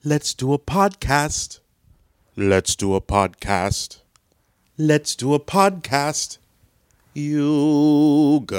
Let's do a podcast. Let's do a podcast. Let's do a podcast. You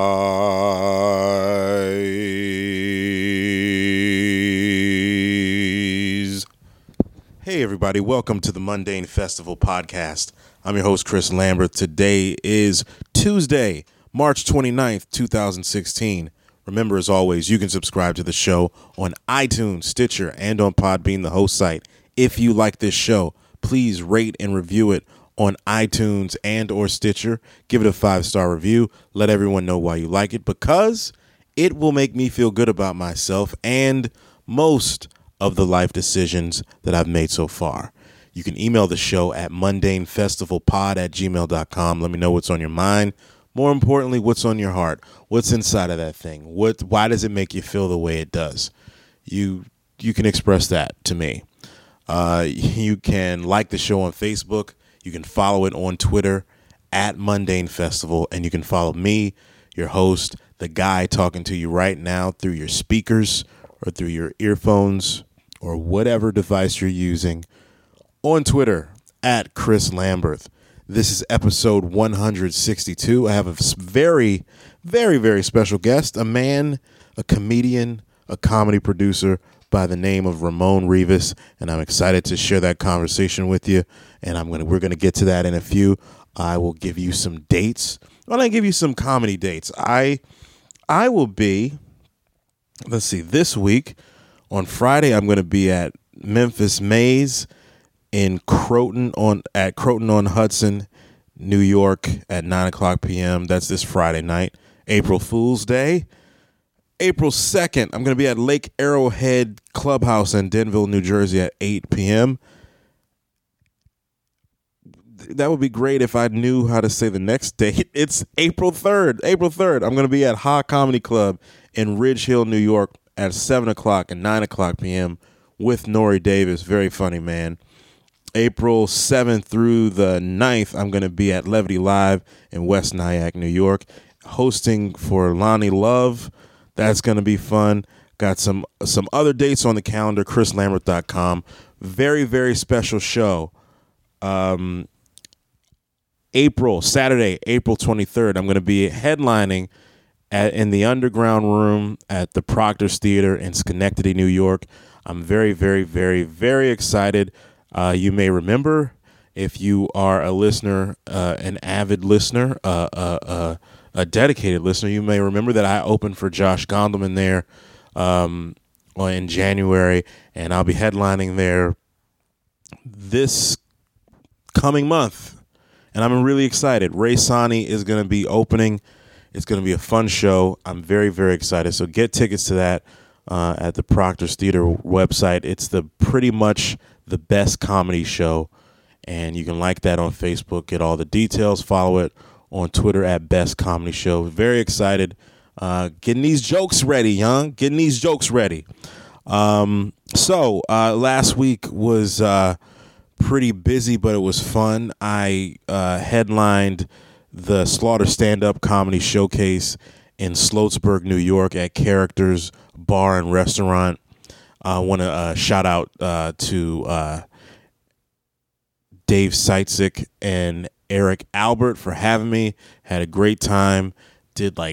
guys. Hey, everybody. Welcome to the Mundane Festival podcast. I'm your host, Chris Lambert. Today is Tuesday, March 29th, 2016. Remember, as always, you can subscribe to the show on iTunes, Stitcher, and on Podbean, the host site. If you like this show, please rate and review it on iTunes and or Stitcher. Give it a 5-star review. Let everyone know why you like it, because it will make me feel good about myself and most of the life decisions that I've made so far. You can email the show at mundanefestivalpod@gmail.com. Let me know what's on your mind. More importantly, what's on your heart? What's inside of that thing? Why does it make you feel the way it does? You can express that to me. You can like the show on Facebook. You can follow it on Twitter at Mundane Festival, and you can follow me, your host, the guy talking to you right now through your speakers or through your earphones or whatever device you're using, on Twitter at Chris Lambert. This is episode 162. I have a very, very, very special guest, a man, a comedian, a comedy producer by the name of Ramon Rivas, and I'm excited to share that conversation with you. And we're gonna get to that in a few. I will give you some dates. Why don't I give you some comedy dates? I will be, let's see, this week on Friday I'm going to be at Memphis Maze in Croton on Hudson, New York at 9:00 p.m. That's this Friday night. April Fool's Day. April 2nd, I'm going to be at Lake Arrowhead Clubhouse in Denville, New Jersey at 8 p.m. That would be great if I knew how to say the next date. It's April 3rd. I'm going to be at Ha Comedy Club in Ridge Hill, New York at 7 o'clock and 9:00 p.m. with Nori Davis. Very funny, man. April 7th through the 9th, I'm going to be at Levity Live in West Nyack, New York, hosting for Lonnie Love. That's going to be fun. Got some other dates on the calendar, chrislambert.com. Very, very special show. Saturday, April 23rd, I'm going to be headlining in the Underground Room at the Proctor's Theater in Schenectady, New York. I'm very, very, very, very excited. You may remember, if you are a listener, an avid listener, a dedicated listener, you may remember that I opened for Josh Gondelman there in January, and I'll be headlining there this coming month. And I'm really excited. Ray Sani is going to be opening. It's going to be a fun show. I'm very, very excited. So get tickets to that at the Proctor's Theater website. It's pretty much the best comedy show, and you can like that on Facebook. Get all the details. Follow it on Twitter at Best Comedy Show. Very excited. Getting these jokes ready, young. Getting these jokes ready. So last week was pretty busy, but it was fun. I headlined the Slaughter Stand-Up Comedy Showcase in Sloatsburg, New York at Characters Bar and Restaurant. I want to shout out to Dave Seitzik and Eric Albert for having me. Had a great time. Did like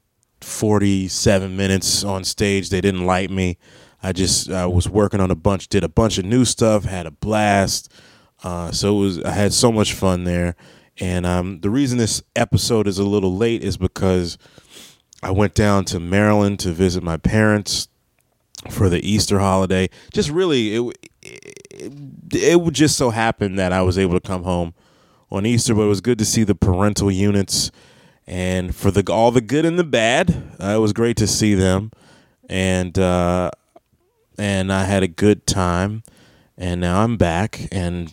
47 minutes on stage. They didn't like me. I was working on did a bunch of new stuff, had a blast. I had so much fun there. And the reason this episode is a little late is because I went down to Maryland to visit my parents for the Easter holiday. Just really, it would just so happen that I was able to come home on Easter, but it was good to see the parental units, and for all the good and the bad, it was great to see them, and I had a good time, and now I'm back, and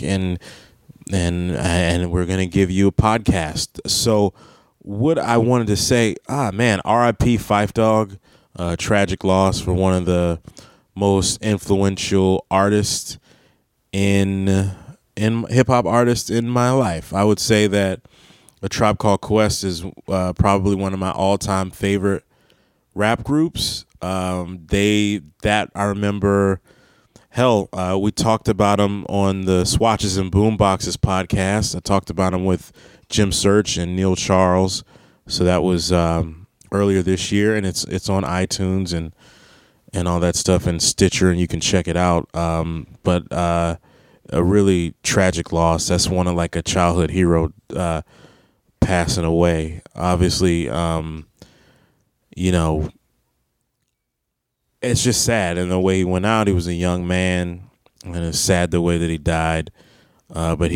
we're gonna give you a podcast. So what I wanted to say, R.I.P. Phife Dawg. Tragic loss for one of the most influential artists in hip-hop artists in my life. I would say that A Tribe Called Quest is probably one of my all-time favorite rap groups. I remember Hell, we talked about him on the Swatches and Boomboxes podcast. I talked about him with Jim Search and Neil Charles. So that was earlier this year, and it's on iTunes and all that stuff, and Stitcher, and you can check it out. But a really tragic loss. That's one of like a childhood hero passing away. Obviously, you know, it's just sad in the way he went out. He was a young man, and it's sad the way that he died. But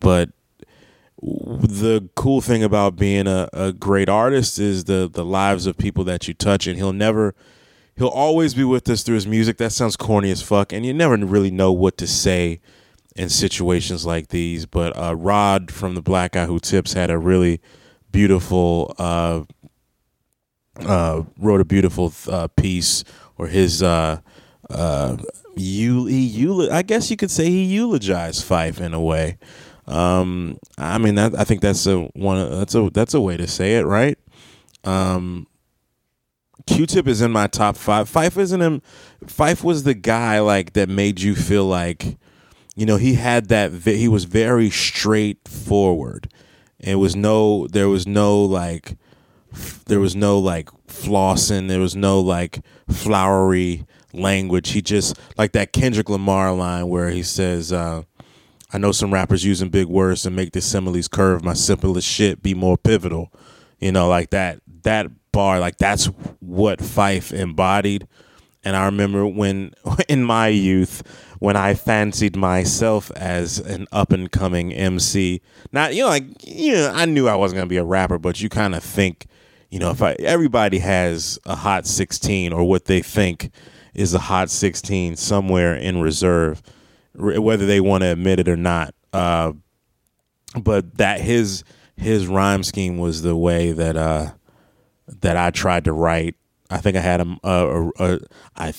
the cool thing about being a great artist is the lives of people that you touch, and he'll always be with us through his music. That sounds corny as fuck, and you never really know what to say in situations like these. But Rod from the Black Guy Who Tips had a really beautiful wrote a beautiful piece, or his I guess you could say he eulogized Phife in a way. I mean, I think that's a way to say it, right? Q-Tip is in my top 5. Phife isn't him. Phife was the guy like that made you feel like, you know, he had that. He was very straightforward. There was no like flossing. There was no like flowery language. He just, like that Kendrick Lamar line where he says, I know some rappers using big words to make the similes curve. My simplest shit be more pivotal. You know, like that bar, like that's what Phife embodied. And I remember when, in my youth, when I fancied myself as an up and coming MC, not, I knew I wasn't gonna be a rapper, but you kind of think, everybody has a hot 16, or what they think is a hot 16 somewhere in reserve, whether they want to admit it or not. But that his rhyme scheme was the way that I tried to write. I think I had I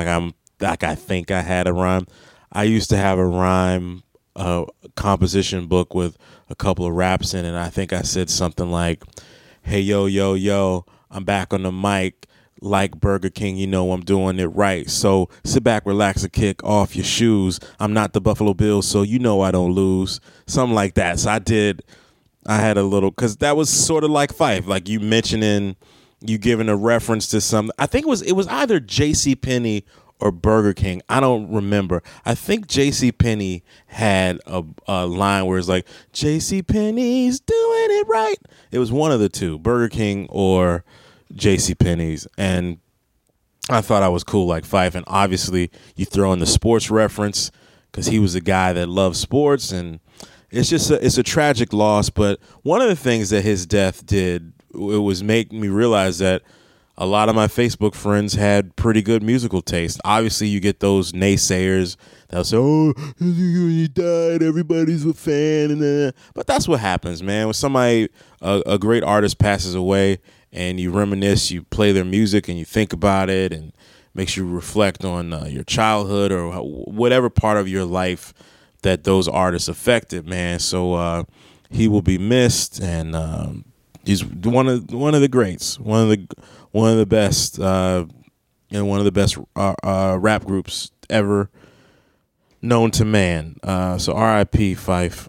think I had a rhyme. I used to have a rhyme composition book with a couple of raps in it. And I think I said something like, "Hey, yo, yo, yo, I'm back on the mic like Burger King, you know I'm doing it right. So sit back, relax, and kick off your shoes. I'm not the Buffalo Bills, so you know I don't lose." Something like that. So I had a little, because that was sort of like Phife, like you mentioning, you giving a reference to something. I think it was either JCPenney or Burger King. I don't remember. I think JCPenney had a line where it's like, JCPenney's doing it right. It was one of the two, Burger King or JCPenney's. And I thought I was cool like Phife. And obviously you throw in the sports reference because he was a guy that loved sports. And it's just it's a tragic loss. But one of the things that his death did, it was make me realize that a lot of my Facebook friends had pretty good musical taste. Obviously, you get those naysayers that'll say, "Oh, he died. Everybody's a fan." But that's what happens, man. When somebody, a great artist, passes away, and you reminisce, you play their music, and you think about it, and makes you reflect on your childhood or whatever part of your life that those artists affected, man. So he will be missed, and he's one of the greats, one of the best, one of the best rap groups ever known to man. So R.I.P. Phife.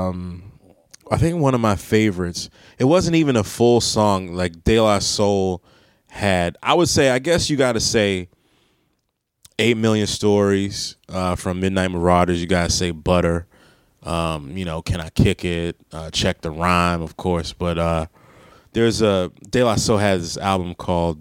I think one of my favorites. It wasn't even a full song like De La Soul had. I would say, I guess you got to say 8 Million Stories from Midnight Marauders. You got to say Butter. Can I Kick It? Check the Rhyme, of course. But there's De La Soul has this album called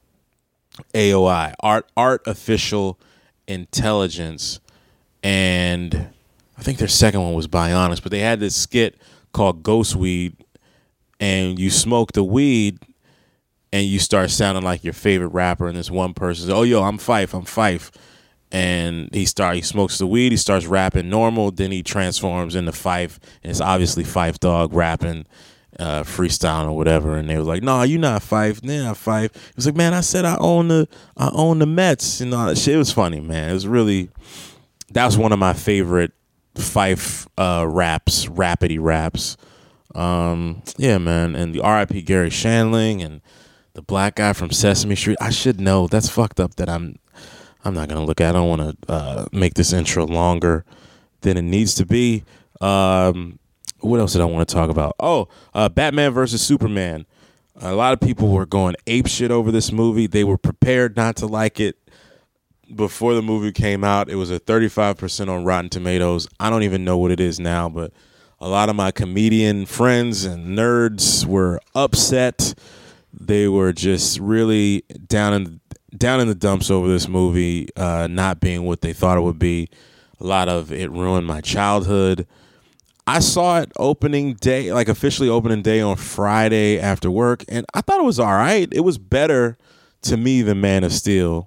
AOI, Artificial Intelligence, and I think their second one was Bionics, but they had this skit called Ghost Weed, and you smoke the weed and you start sounding like your favorite rapper, and this one person says, "Oh, yo, I'm Phife," and he smokes the weed, he starts rapping normal, then he transforms into Phife, and it's obviously Phife Dawg rapping, freestyling or whatever, and they were like, "No, you not Phife, nah, not Phife." It was like, "Man, I said I own the Mets," and all that shit. It was funny, man. It was really, that was one of my favorite Phife raps, rapidy raps. Yeah, man. And the R.I.P. Gary Shandling and the black guy from Sesame Street. I should know. That's fucked up that I'm I'm not gonna look at. I don't want to make this intro longer than it needs to be. What else did I want to talk about? Oh, Batman versus Superman. A lot of people were going ape shit over this movie. They were prepared not to like it before the movie came out. It was a 35% on Rotten Tomatoes. I don't even know what it is now, but a lot of my comedian friends and nerds were upset. They were just really down in the dumps over this movie not being what they thought it would be. A lot of it ruined my childhood. I saw it opening day, like officially opening day on Friday after work, and I thought it was all right. It was better to me than Man of Steel.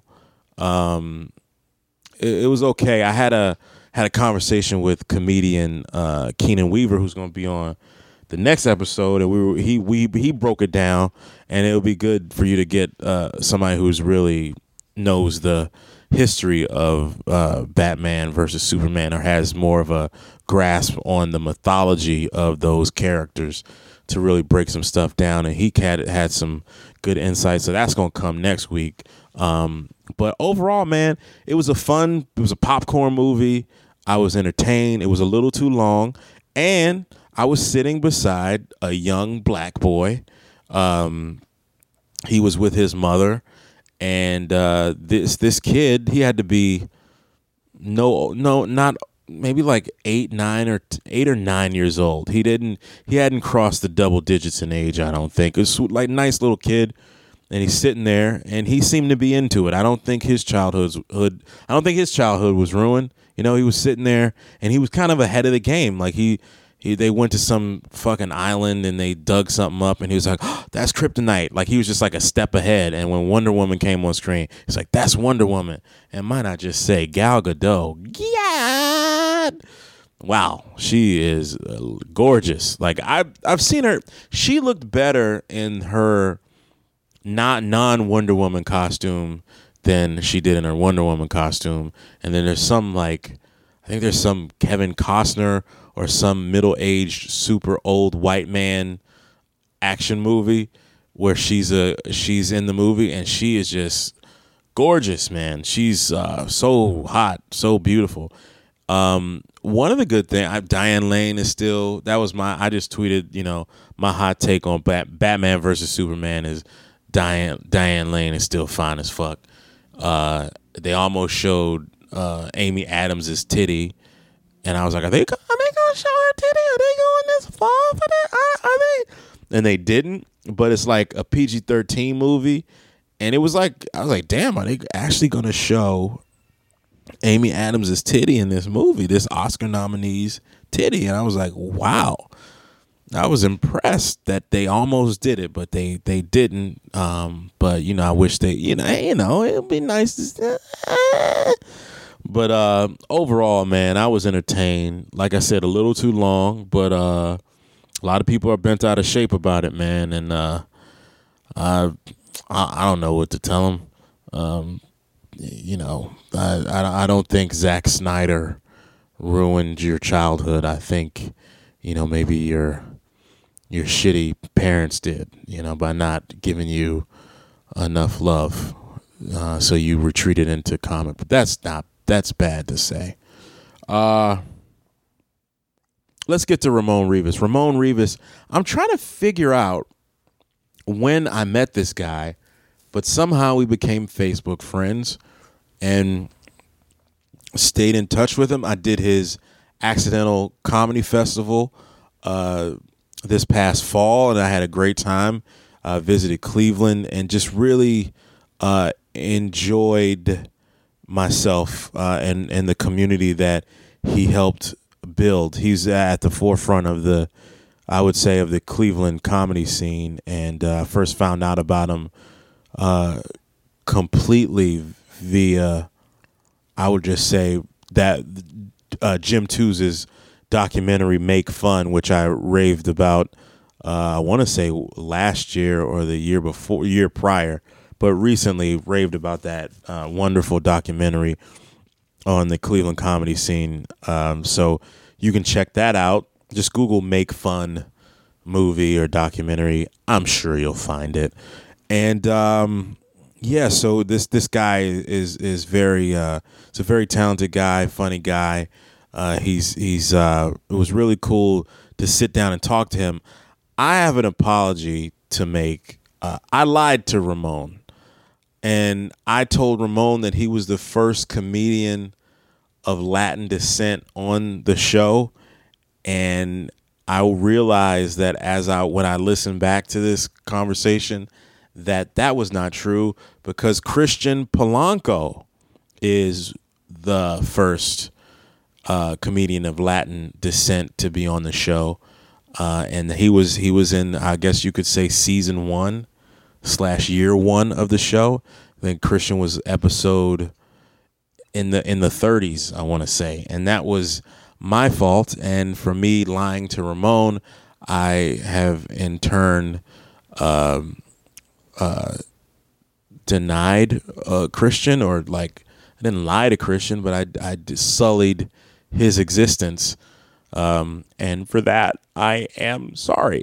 It was okay. I had a conversation with comedian Keenan Weaver, who's going to be on the next episode, and he broke it down, and it'll be good for you to get somebody who's really knows the history of Batman versus Superman, or has more of a grasp on the mythology of those characters, to really break some stuff down. And he had some good insights, so that's going to come next week. But overall, man, it was a popcorn movie. I was entertained. It was a little too long, and I was sitting beside a young black boy. He was with his mother, and this kid, he had to be not maybe like 8 or 9 years old. He hadn't crossed the double digits in age, I don't think. It was like nice little kid, and he's sitting there, and he seemed to be into it. I don't think his childhood was ruined. You know, he was sitting there, and he was kind of ahead of the game. Like they went to some fucking island and they dug something up, and he was like, oh, that's kryptonite. Like, he was just like a step ahead. And when Wonder Woman came on screen, he's like, that's Wonder Woman. And might I just say, Gal Gadot, God, wow, she is gorgeous. Like, I've seen her. She looked better in her non-Wonder Woman costume than she did in her Wonder Woman costume. And then there's some, like, I think there's some Kevin Costner or some middle-aged, super old white man action movie where she's in the movie, and she is just gorgeous, man. She's so hot, so beautiful. One of the good things, Diane Lane is still, I just tweeted, my hot take on Batman versus Superman is Diane Lane is still fine as fuck. They almost showed Amy Adams' titty, and I was like, are they gonna show her titty? Are they going this far for that? Are they? And they didn't. But it's like a PG-13 movie, and I was like, damn, are they actually gonna show Amy Adams' titty in this movie, this Oscar nominee's titty? And I was like, wow. I was impressed that they almost did it, but they didn't. But I wish they, it'd be nice to. But overall, man, I was entertained. Like I said, a little too long, but a lot of people are bent out of shape about it, man. And I don't know what to tell them. I don't think Zack Snyder ruined your childhood. I think, maybe your shitty parents did, by not giving you enough love. So you retreated into comic, but that's bad to say. Let's get to Ramon Rivas. Ramon Rivas, I'm trying to figure out when I met this guy, but somehow we became Facebook friends and stayed in touch with him. I did his Accidental Comedy Festival this past fall, and I had a great time. Visited Cleveland and just really enjoyed myself and the community that he helped build. He's at the forefront of the Cleveland comedy scene, and first found out about him completely via, I would just say, that Jim Tooze's documentary Make Fun, which I raved about, I want to say last year or the year prior, but recently raved about that wonderful documentary on the Cleveland comedy scene. So you can check that out. Just Google Make Fun movie or documentary. I'm sure you'll find it. And Yeah, so this guy is very it's a very talented guy, funny guy. He's it was really cool to sit down and talk to him. I have an apology to make. I lied to Ramon, and I told Ramon that he was the first comedian of Latin descent on the show, and I realized that when I listened back to this conversation, that was not true, because Christian Polanco is the first comedian of Latin descent to be on the show, and he was in, I guess you could say, season 1/year 1 of the show. I think Christian was episode in the 30s, I want to say, and that was my fault. And for me lying to Ramon, I have in turn denied Christian, or like, I didn't lie to Christian, but I sullied his existence, and for that I am sorry.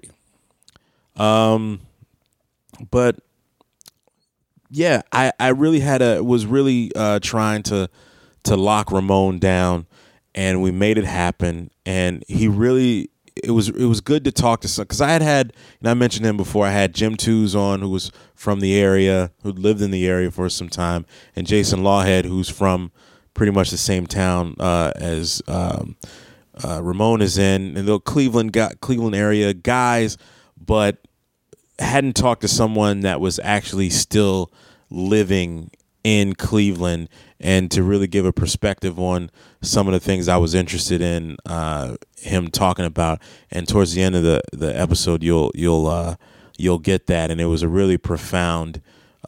But yeah, I really was really trying to lock Ramon down, and we made it happen. And he really, it was good to talk to some, because I had, and I mentioned him before, I had Jim Tews on, who was from the area, who lived in the area for some time, and Jason Lawhead, who's from pretty much the same town as Ramon is in, and the Cleveland area guys, but hadn't talked to someone that was actually still living in Cleveland, and to really give a perspective on some of the things I was interested in him talking about. And towards the end of the episode, you'll get that, and it was a really profound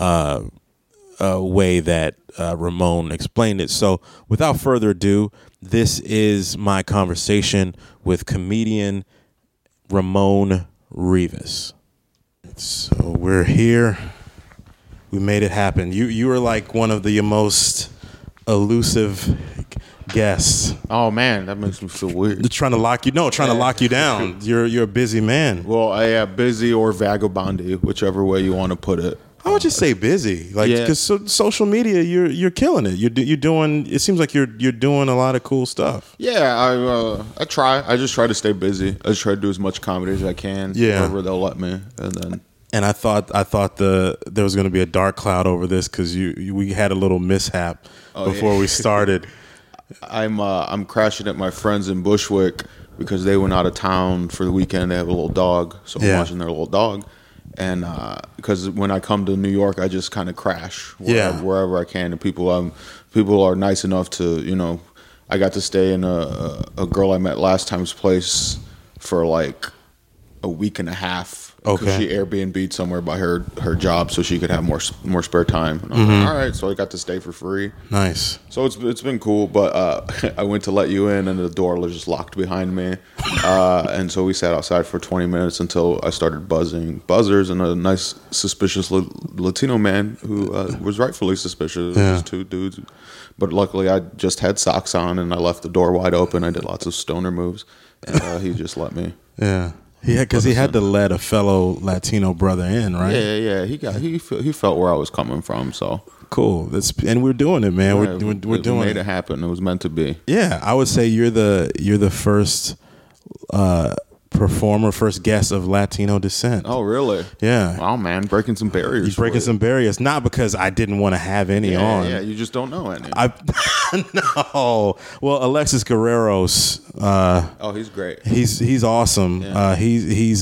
way that Ramon explained it. So without further ado, this is my conversation with comedian Ramon Rivas. So we're here. We made it happen. You were like one of the most elusive guests. Oh man, that makes me feel weird. Trying to lock you down. You're a busy man. Well, I am busy or vagabondy, whichever way you want to put it. I would just say busy, like, because social media, you're killing it. You're doing. It seems like you're doing a lot of cool stuff. Yeah, I try. I just try to stay busy. I just try to do as much comedy as I can. Yeah, wherever they'll let me, and then. And I thought there was going to be a dark cloud over this, because we had a little mishap before we started. I'm crashing at my friends in Bushwick because they went out of town for the weekend. They have a little dog, so I'm watching their little dog. And because when I come to New York, I just kind of crash wherever I can. And people are nice enough to, I got to stay in a girl I met last time's place for like a week and a half. Okay. She Airbnb'd somewhere by her job so she could have more spare time. And I was like, all right, so I got to stay for free. Nice. So it's been cool, but I went to let you in, and the door was just locked behind me. And so we sat outside for 20 minutes until I started buzzing buzzers, and a nice suspicious Latino man who was rightfully suspicious. Yeah. It was two dudes. But luckily I just had socks on, and I left the door wide open. I did lots of stoner moves, and he just let me. Yeah. Yeah, because he had to let a fellow Latino brother in, right? Yeah. He felt where I was coming from, so cool. And we're doing it, man. Yeah, we're doing it. We made it happen. It was meant to be. Yeah, I would say you're the first performer, first guest of Latino descent. Oh, really? Yeah. Wow, man, breaking some barriers. You're breaking some barriers, not because I didn't want to have any on. Yeah, you just don't know any. No. Well, Alexis Guerrero's. He's great. He's awesome. Yeah. He's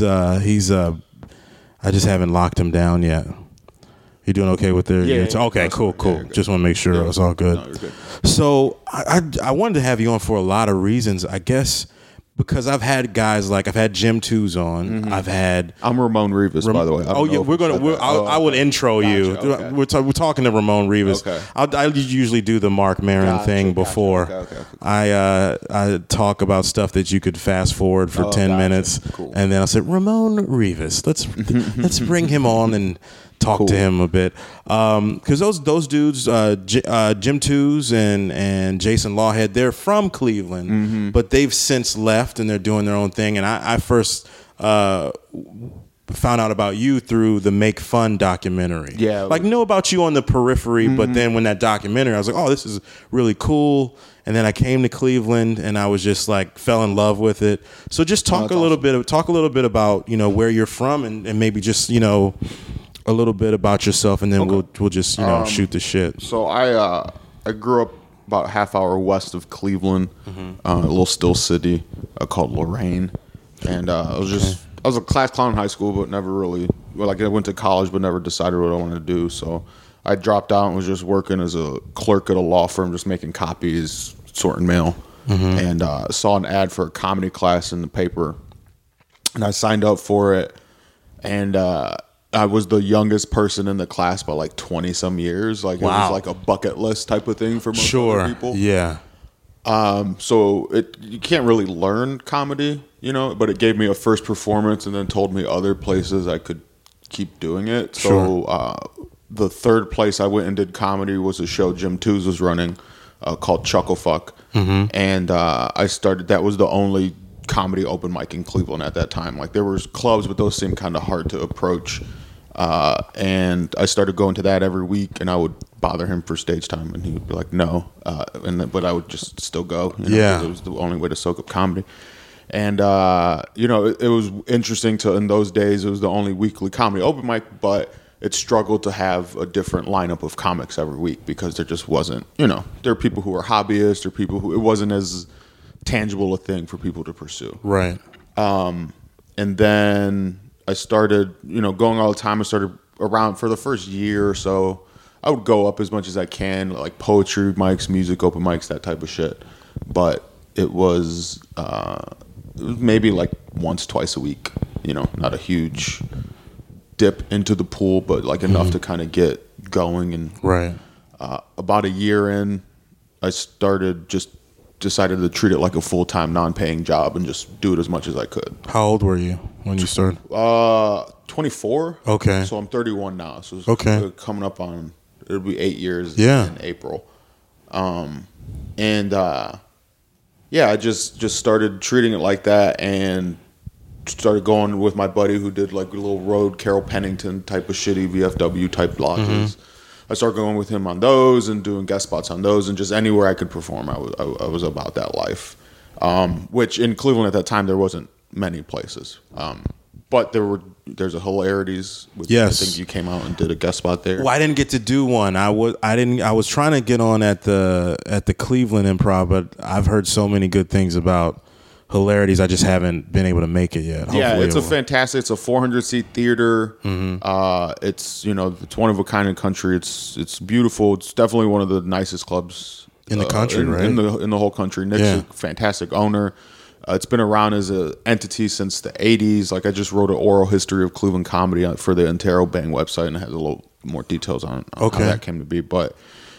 I just haven't locked him down yet. You doing okay with their? Yeah. Okay, cool. Yeah, just want to make sure it's all good. No, you're good. So I wanted to have you on for a lot of reasons. I guess because I've had guys like I've had Jim Tews on. Mm-hmm. I'm Ramon Rivas, by the way. I will intro you. Okay. We're talking to Ramon Rivas. Okay. I usually do the Mark Maron thing before. Okay. I talk about stuff that you could fast forward for 10 minutes, cool. And then I said Ramon Rivas. Let's bring him on and talk to him a bit, because those dudes, Jim Tews and Jason Lawhead, they're from Cleveland, but they've since left and they're doing their own thing. And I first found out about you through the Make Fun documentary. Yeah. Like, knew about you on the periphery, but then when that documentary, I was like, oh, this is really cool. And then I came to Cleveland and I was just like, fell in love with it. So just talk a little bit about, you know, where you're from and maybe just, you know, a little bit about yourself, and then we'll just, you know, shoot the shit. So I grew up about a half hour west of Cleveland, a little still city called Lorain. And I was a class clown in high school, but never really, like, I went to college, but never decided what I wanted to do. So I dropped out and was just working as a clerk at a law firm, just making copies, sorting mail. And saw an ad for a comedy class in the paper. And I signed up for it. And I was the youngest person in the class by like 20 some years. Like, it was like a bucket list type of thing for most other people. Yeah. So you can't really learn comedy, you know, but it gave me a first performance and then told me other places I could keep doing it. So the third place I went and did comedy was a show Jim Tooze was running called Chucklefuck. And I started, that was the only comedy open mic in Cleveland at that time. Like, there was clubs, but those seemed kind of hard to approach. And I started going to that every week, and I would bother him for stage time, and he would be like, no. But I would just still go. You know, 'cause it was the only way to soak up comedy. And, you know, it was interesting in those days, it was the only weekly comedy open mic, but it struggled to have a different lineup of comics every week because there just wasn't, you know, there are people who were hobbyists or people who, it wasn't as tangible a thing for people to pursue. Right. And then I started, you know, going all the time. I started around for the first year or so. I would go up as much as I can, like poetry mics, music, open mics, that type of shit. But it was maybe like once, twice a week, you know, not a huge dip into the pool, but like enough to kind of get going. And about a year in, I decided to treat it like a full-time, non-paying job and just do it as much as I could. How old were you when you started? 24. Okay. So I'm 31 now. So it's coming up on, it'll be 8 years in April. I just started treating it like that and started going with my buddy who did like a little road Carol Pennington type of shitty VFW type lodges. I started going with him on those and doing guest spots on those, and just anywhere I could perform, I was about that life. Which in Cleveland at that time there wasn't many places, but there's a Hilarities. Which I think you came out and did a guest spot there. Well, I didn't get to do one. I was trying to get on at the Cleveland Improv, but I've heard so many good things about Hilarities. I just haven't been able to make it yet. Hopefully it's it's a 400-seat theater. It's, you know, it's one of a kind in the country. It's beautiful. It's definitely one of the nicest clubs in the country, right? In the whole country. Nick's a fantastic owner. It's been around as an entity since the 80s. Like, I just wrote an oral history of Cleveland comedy for the Antero Bang website, and it has a little more details on how that came to be. But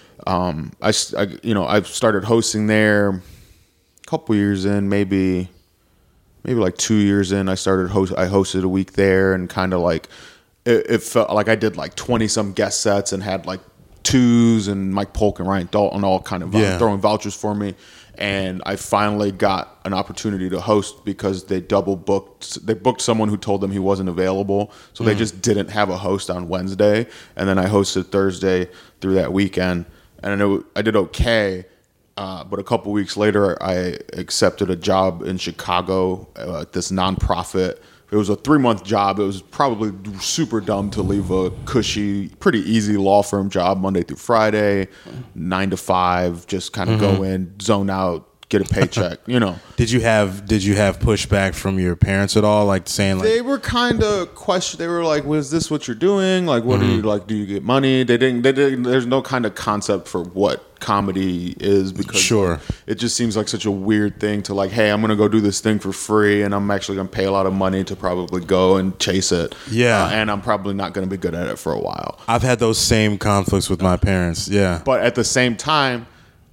I started hosting there couple years in, maybe like 2 years in, I hosted a week there, and kind of like it felt like I did like 20 some guest sets and had like Tooze and Mike Polk and Ryan Dalton all kind of throwing vouchers for me. And I finally got an opportunity to host because they booked someone who told them he wasn't available. So they just didn't have a host on Wednesday. And then I hosted Thursday through that weekend, and I did okay. But a couple weeks later, I accepted a job in Chicago at this nonprofit. It was a 3-month job. It was probably super dumb to leave a cushy, pretty easy law firm job Monday through Friday, 9 to 5, just kind of go in, zone out, get a paycheck, you know. Did you have pushback from your parents at all, like saying like they were kind of they were like, "Was this what you're doing? Like, what are you like? Do you get money?" They didn't. There's no kind of concept for what comedy is, because it just seems like such a weird thing to like, hey, I'm gonna go do this thing for free, and I'm actually gonna pay a lot of money to probably go and chase it. And I'm probably not gonna be good at it for a while. I've had those same conflicts with my parents. But at the same time,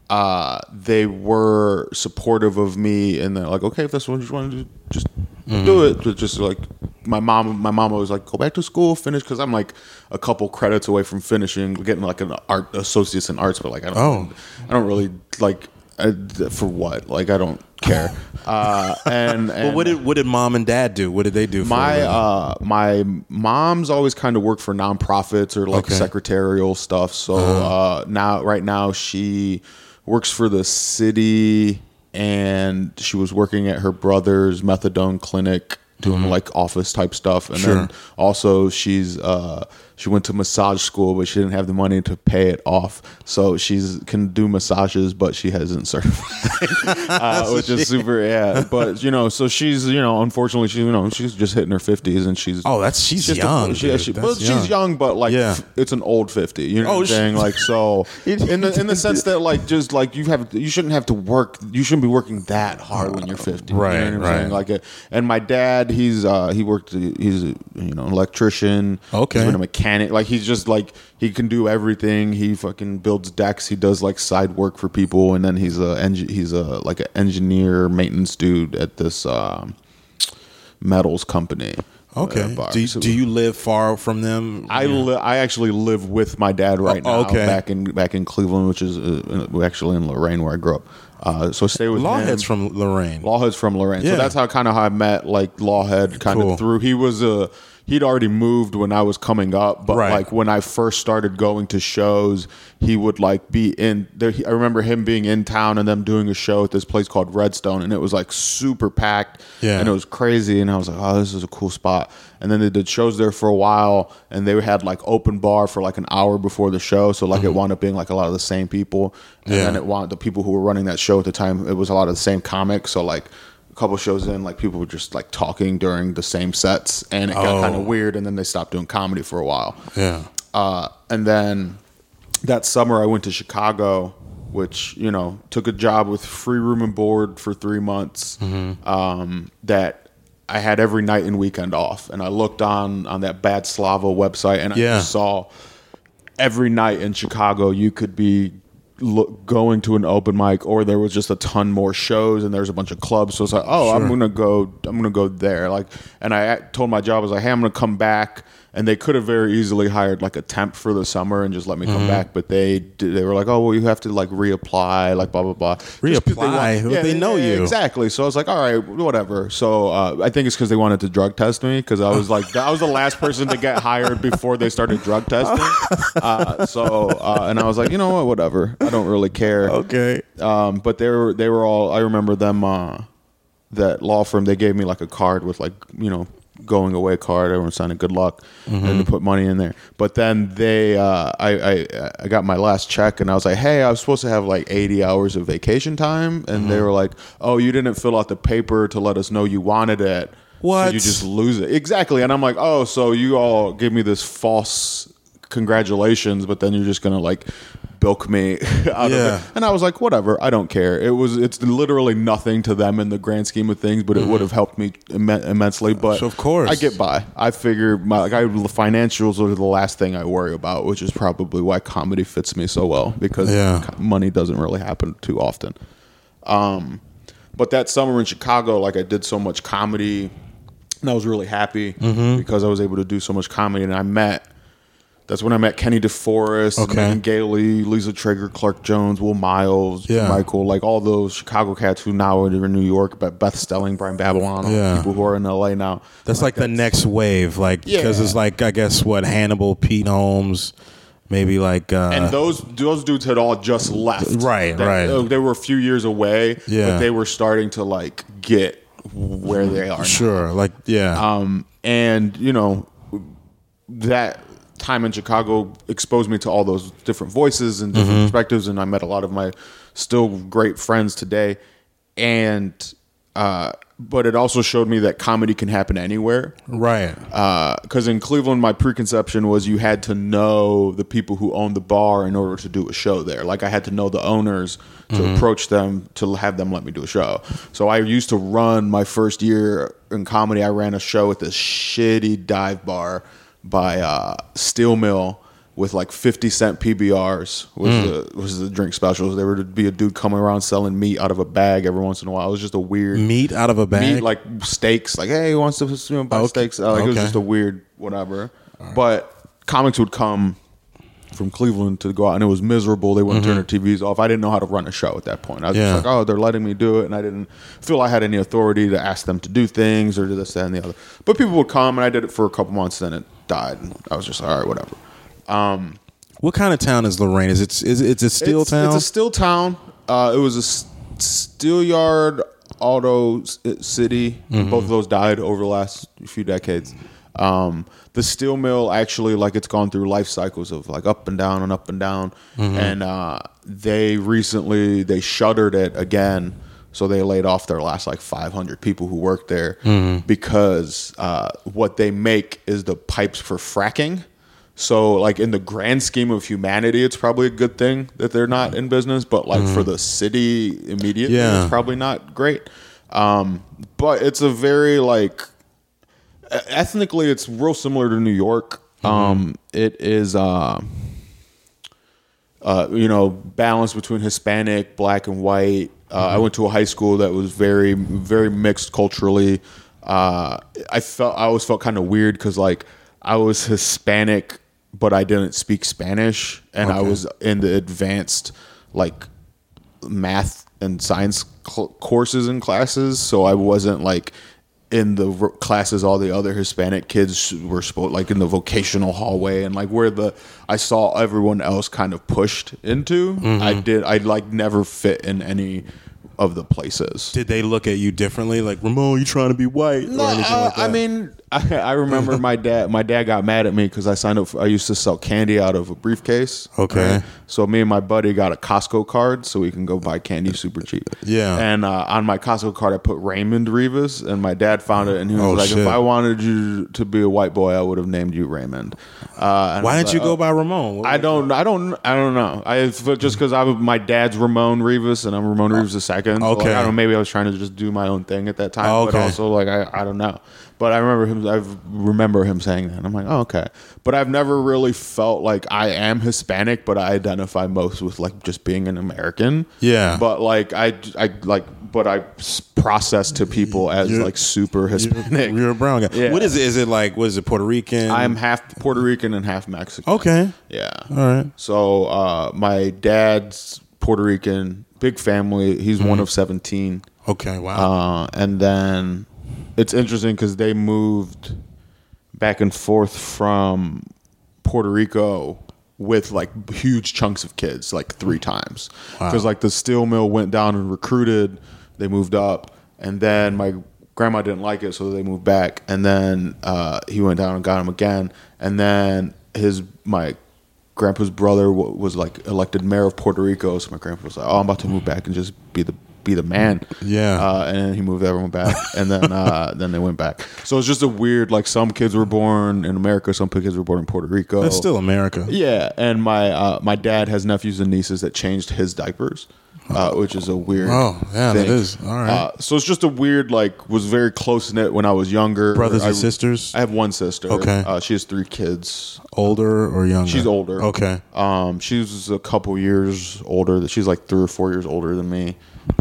they were supportive of me, and they're like, okay, if that's what you want to do, just do it. But just like my mom was like, go back to school, finish, because I'm like a couple credits away from finishing, getting like an art associates in arts, but like I don't really like for what, like I don't care. And Well, what did mom and dad do? What did they do? My mom's always kind of worked for nonprofits or like secretarial stuff. So right now she works for the city, and she was working at her brother's methadone clinic doing like office type stuff. And then also she went to massage school, but she didn't have the money to pay it off. So can do massages, but she hasn't certified, which is super. Yeah. But so she's, unfortunately she's just hitting her 50s, and she's young. She's young, but like it's an old 50. You know what I'm saying? Like, so in the sense that like, just like you shouldn't have to work. You shouldn't be working that hard when you're 50. Right. You know what I'm saying? Like, and my dad, he's an electrician. Okay. He's been a mechanic. Like, he's just like, he can do everything. He fucking builds decks. He does like side work for people, and then he's like an engineer maintenance dude at this metals company. Okay. Do you live far from them? I actually live with my dad right now. Okay. Back in Cleveland, which is actually in Lorain, where I grew up. So I stay with Lawhead's him. from Lorain. Lawhead's from Lorain. Yeah. So that's how I met like Lawhead kind of through. He'd already moved when I was coming up, but like when I first started going to shows, he would like be in there. I remember him being in town and them doing a show at this place called Redstone, and it was like super packed, and it was crazy. And I was like, oh, this is a cool spot. And then they did shows there for a while, and they had like open bar for like an hour before the show. So like it wound up being like a lot of the same people, and then the people who were running that show at the time, it was a lot of the same comics. So like, a couple shows in, like people were just like talking during the same sets, and it got kind of weird. And then they stopped doing comedy for a while. Yeah. And then that summer I went to Chicago, which took a job with free room and board for 3 months. That I had every night and weekend off, and I looked on that Bad Slava website, and I just saw every night in Chicago you could be going to an open mic, or there was just a ton more shows, and there's a bunch of clubs. So it's like, I'm gonna go there. Like, and I told my job, I was like, hey, I'm gonna come back. And they could have very easily hired like a temp for the summer and just let me come back, but they were like, oh, well, you have to like reapply, like blah blah blah. Reapply? They know you exactly. So I was like, all right, whatever. So I think it's because they wanted to drug test me, because I was like, I was the last person to get hired before they started drug testing. And I was like, you know what, whatever. I don't really care. Okay. But they were all. I remember them. That law firm, they gave me like a card with like going away card. Everyone signed a good luck, and to put money in there. But then I got my last check, and I was like, hey, I was supposed to have like 80 hours of vacation time, and they were like, oh, you didn't fill out the paper to let us know you wanted it. What? So you just lose it. Exactly. And I'm like, oh, so you all give me this false congratulations, but then you're just gonna like bilk me out of it. And I was like, whatever, I don't care. It's literally nothing to them in the grand scheme of things, but it would have helped me immensely. But so of course I get by. I figure financials are the last thing I worry about, which is probably why comedy fits me so well, because money doesn't really happen too often. But that summer in Chicago, like, I did so much comedy, and I was really happy because I was able to do so much comedy. And that's when I met Kenny DeForest, Megan Gailey, Lisa Traeger, Clark Jones, Will Miles, Michael, like all those Chicago cats who now are in New York, but Beth Stelling, Brian Babylon, all people who are in LA now. That's like the next wave, like, because it's like, I guess, Hannibal, Pete Holmes, maybe like... and those dudes had all just left. Right. They were a few years away, but they were starting to like get where they are now. Sure, like, and, that time in Chicago exposed me to all those different voices and different perspectives, and I met a lot of my still great friends today. And but it also showed me that comedy can happen anywhere, right? Because in Cleveland, my preconception was you had to know the people who owned the bar in order to do a show there. Like, I had to know the owners to approach them to have them let me do a show. So I used to run my first year in comedy. I ran a show at this shitty dive bar by Steel Mill with like 50-cent PBRs was the drink specials. There would be a dude coming around selling meat out of a bag every once in a while. It was just a weird meat out of a bag, meat, like steaks. Like, hey, he wants to buy steaks. It was just a weird whatever. Right. But comics would come from Cleveland to go out, and it was miserable. They wouldn't turn their TVs off. I didn't know how to run a show at that point. I was just like, oh, they're letting me do it, and I didn't feel I had any authority to ask them to do things or do this, that, and the other. But people would come, and I did it for a couple months, then it died, and I was just like, all right, whatever. What kind of town is Lorain? Is it a steel town? It's a steel town. It was a steel yard auto city. Both of those died over the last few decades. The steel mill actually, like, it's gone through life cycles of like up and down and up and down. And they recently shuttered it again. So they laid off their last like 500 people who worked there because what they make is the pipes for fracking. So, like, in the grand scheme of humanity, it's probably a good thing that they're not in business. But, like, for the city immediately, it's probably not great. But it's a very, like, ethnically, it's real similar to New York. It is, balance between Hispanic, black, and white. I went to a high school that was very, very mixed culturally. I always felt kind of weird because, like, I was Hispanic, but I didn't speak Spanish, and I was in the advanced, like, math and science courses and classes, so I wasn't, like, in the classes all the other Hispanic kids were like in the vocational hallway, and like where I saw everyone else kind of pushed into. I like never fit in any of the places. Did they look at you differently? Like, Ramon, you trying to be white? No, or anything like that? I mean, I remember my dad got mad at me because I signed up. I used to sell candy out of a briefcase. Okay. Right? So me and my buddy got a Costco card so we can go buy candy super cheap. Yeah. And on my Costco card, I put Raymond Rivas, and my dad found it, and he was like, if I wanted you to be a white boy, I would have named you Raymond. Why didn't you go by Ramon? I don't know. Just because my dad's Ramon Rivas and I'm Ramon Rivas II. Okay. So, like, I don't know. Maybe I was trying to just do my own thing at that time. Okay. But also, like, I don't know. But I remember him saying that. And I'm like, oh, okay. But I've never really felt like I am Hispanic, but I identify most with like just being an American. Yeah. But like I process to people as like super Hispanic. You're a brown guy. Yeah. What is it? Is it like, what is it, Puerto Rican? I'm half Puerto Rican and half Mexican. Okay. Yeah. All right. So my dad's Puerto Rican, big family. He's one of 17. Okay. Wow. And then it's interesting because they moved back and forth from Puerto Rico with like huge chunks of kids, like 3 times. Because like the steel mill went down and recruited, they moved up, and then my grandma didn't like it, so they moved back, and then he went down and got him again, and then my grandpa's brother was like elected mayor of Puerto Rico, so my grandpa was like, oh, I'm about to move back and just be the man. Yeah. And then he moved everyone back, and then they went back. So it's just a weird, like, some kids were born in America, some kids were born in Puerto Rico. That's still America. Yeah, and my dad has nephews and nieces that changed his diapers, which is a weird thing. That is. All right. So it's just a weird, like, was very close-knit when I was younger. Brothers and sisters? I have one sister. Okay. She has 3 kids. Older or younger? She's older. Okay. She's a couple years older. She's like 3 or 4 years older than me.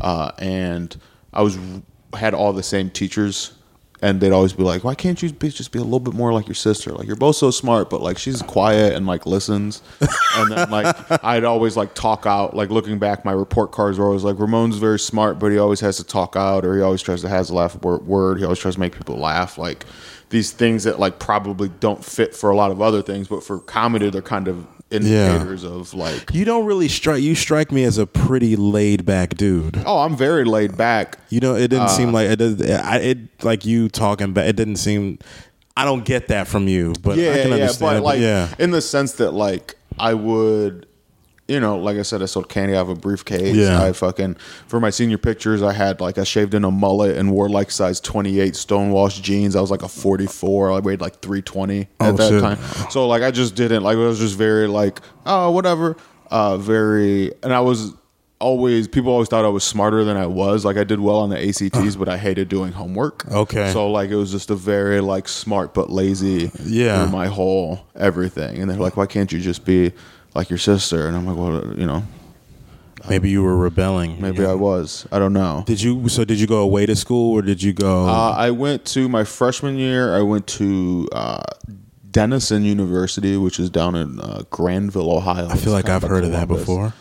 And I had all the same teachers, and they'd always be like, why can't you just be a little bit more like your sister? Like, you're both so smart, but like she's quiet and like listens. And then like I'd always like talk out, like looking back, my report cards were always like, Ramon's very smart, but he always has to talk out, or he always tries to has a laugh word. He always tries to make people laugh. Like these things that like probably don't fit for a lot of other things, but for comedy, they're kind of indicators of like. You don't really strike me as a pretty laid back dude. Oh, I'm very laid back. You know, it didn't seem like it like you talking back. It didn't seem. I don't get that from you, but I can understand. But like, in the sense that like I would. You know, like I said, I sold candy out of a briefcase. Yeah. I for my senior pictures, I shaved in a mullet and wore like size 28 stonewashed jeans. I was like a 44. I weighed like 320 at that time. So like, I just didn't like, I was just very like, oh, whatever. And I was people always thought I was smarter than I was. Like I did well on the ACTs, but I hated doing homework. Okay. So like, it was just a very like smart, but lazy. Yeah. My whole everything. And they're like, why can't you just be like your sister? And I'm like, well, you know, maybe you were rebelling. Maybe I was. I don't know. Did you go away to school, or did you go? I went to my freshman year. I went to Denison University, which is down in Granville, Ohio. I feel like I've heard of that before.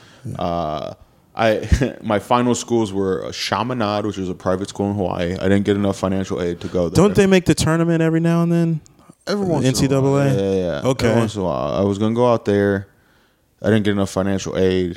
My final schools were Chaminade, which is a private school in Hawaii. I didn't get enough financial aid to go there. Don't they make the tournament every now and then? Every once in a while. NCAA? Yeah. Okay. Every once in a while. I was going to go out there. I didn't get enough financial aid.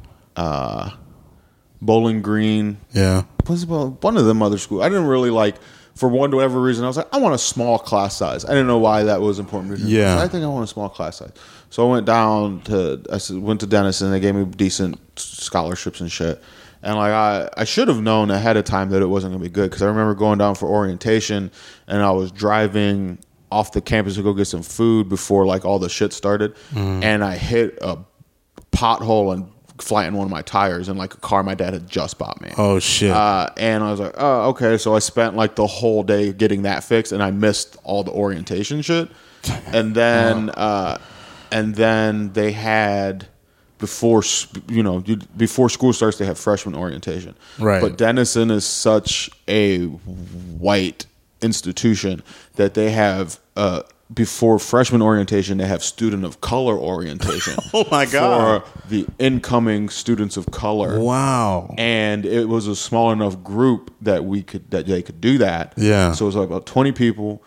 Bowling Green. Yeah. Was one of them other schools. I didn't really like, for whatever reason, I was like, I want a small class size. I didn't know why that was important to me. Yeah. I think I want a small class size. So I went to Denison. They gave me decent scholarships and shit. And like I should have known ahead of time that it wasn't going to be good, because I remember going down for orientation and I was driving off the campus to go get some food before like all the shit started, and I hit a pothole and flattened one of my tires in like a car my dad had just bought me. Oh shit. And I was like, oh, okay. So I spent like the whole day getting that fixed, and I missed all the orientation shit. And then they had, before school starts, they have freshman orientation. Right. But Denison is such a white institution that they have before freshman orientation, they have student of color orientation. Oh my God. For the incoming students of color. Wow. And it was a small enough group that they could do that. Yeah. So it was like about 20 people,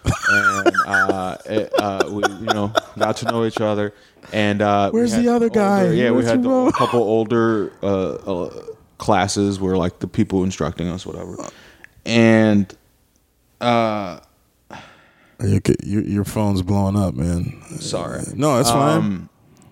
and we got to know each other. And where's the other guy? We had a couple older classes where like the people instructing us, whatever. And your phone's blowing up, man. Sorry. No, that's fine.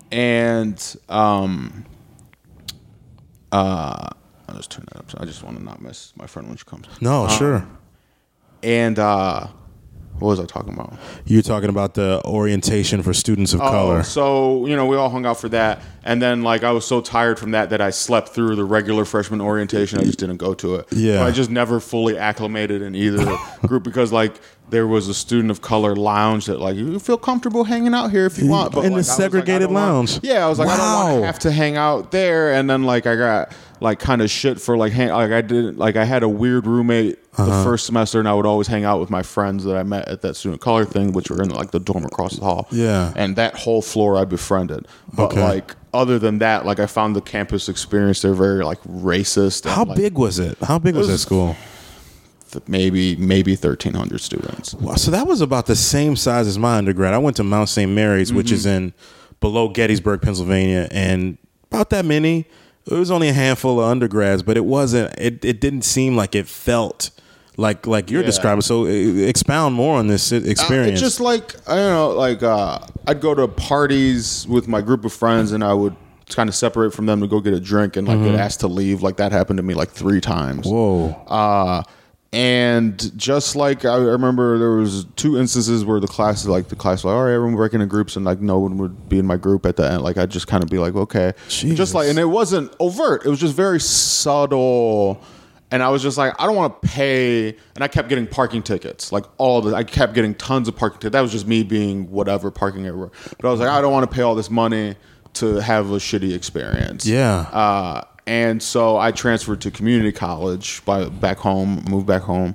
I'll just turn that up. So I just want to not miss my friend when she comes. No, sure. And what was I talking about? You're talking about the orientation for students of color. So, we all hung out for that. And then, like, I was so tired from that I slept through the regular freshman orientation. I just didn't go to it. Yeah. So I just never fully acclimated in either group, because, like, there was a student of color lounge that, like, you feel comfortable hanging out here if you want. But in the segregated lounge. I was like, wow. I don't want to have to hang out there. And then, like, I got, like, kind of shit for, like, I had a weird roommate the first semester, and I would always hang out with my friends that I met at that student of color thing, which were in, like, the dorm across the hall. Yeah. And that whole floor I befriended. But, like, other than that, like, I found the campus experience, they're very, like, racist. How big was it? How big was that school? Maybe 1,300 students. Wow, so that was about the same size as my undergrad. I went to Mount St. Mary's, which is below Gettysburg, Pennsylvania, and about that many. It was only a handful of undergrads, but it wasn't. It didn't seem like it felt like you're describing. So expound more on this experience. It's just like, I don't know, like I'd go to parties with my group of friends, and I would kind of separate from them to go get a drink, and like get asked to leave. Like that happened to me like 3 times. Whoa. And just like I remember, there was 2 instances where the class was like, all right, everyone break into groups, and like no one would be in my group at the end. Like I'd just kind of be like, okay, Jesus. Just like, and it wasn't overt. It was just very subtle. And I was just like, I don't want to pay. And I kept getting parking tickets, like I kept getting tons of parking tickets. That was just me being whatever, parking everywhere. But I was like, I don't want to pay all this money to have a shitty experience. Yeah. And so I transferred to community college, moved back home.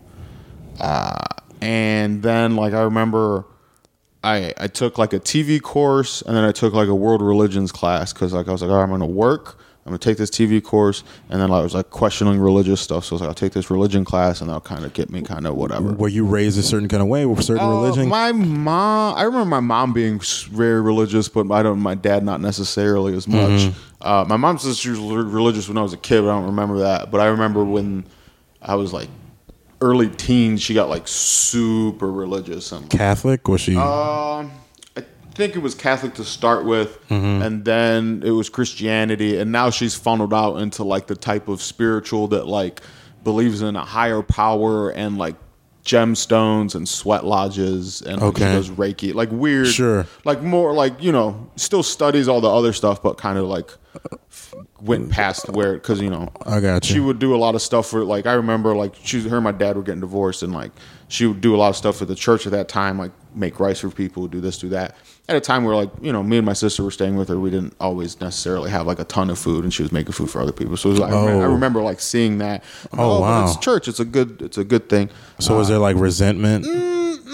And then, like, I remember I took, like, a TV course, and then I took, like, a world religions class, because, like, I was like, all right, I'm going to work, I'm going to take this TV course, and then I was, like, questioning religious stuff. So I was like, I'll take this religion class, and that'll kind of get me kind of whatever. Were you raised a certain kind of way with certain religion? My mom, I remember my mom being very religious, but my dad not necessarily as much. My mom says she was religious when I was a kid, but I don't remember that. But I remember when I was like early teens, she got like super religious. And Catholic? Was she? I think it was Catholic to start with, and then it was Christianity, and now she's funneled out into like the type of spiritual that like believes in a higher power and like gemstones and sweat lodges, and she does Reiki, like weird, like more like, still studies all the other stuff, but kind of like went past where, because I got you. She would do a lot of stuff for, like, I remember like her and my dad were getting divorced, and like she would do a lot of stuff for the church at that time, like make rice for people, do this, do that. At a time where, like, me and my sister were staying with her, we didn't always necessarily have like a ton of food, and she was making food for other people. So it was like, I remember like seeing that. Wow! But it's church. It's a good thing. So was there like resentment?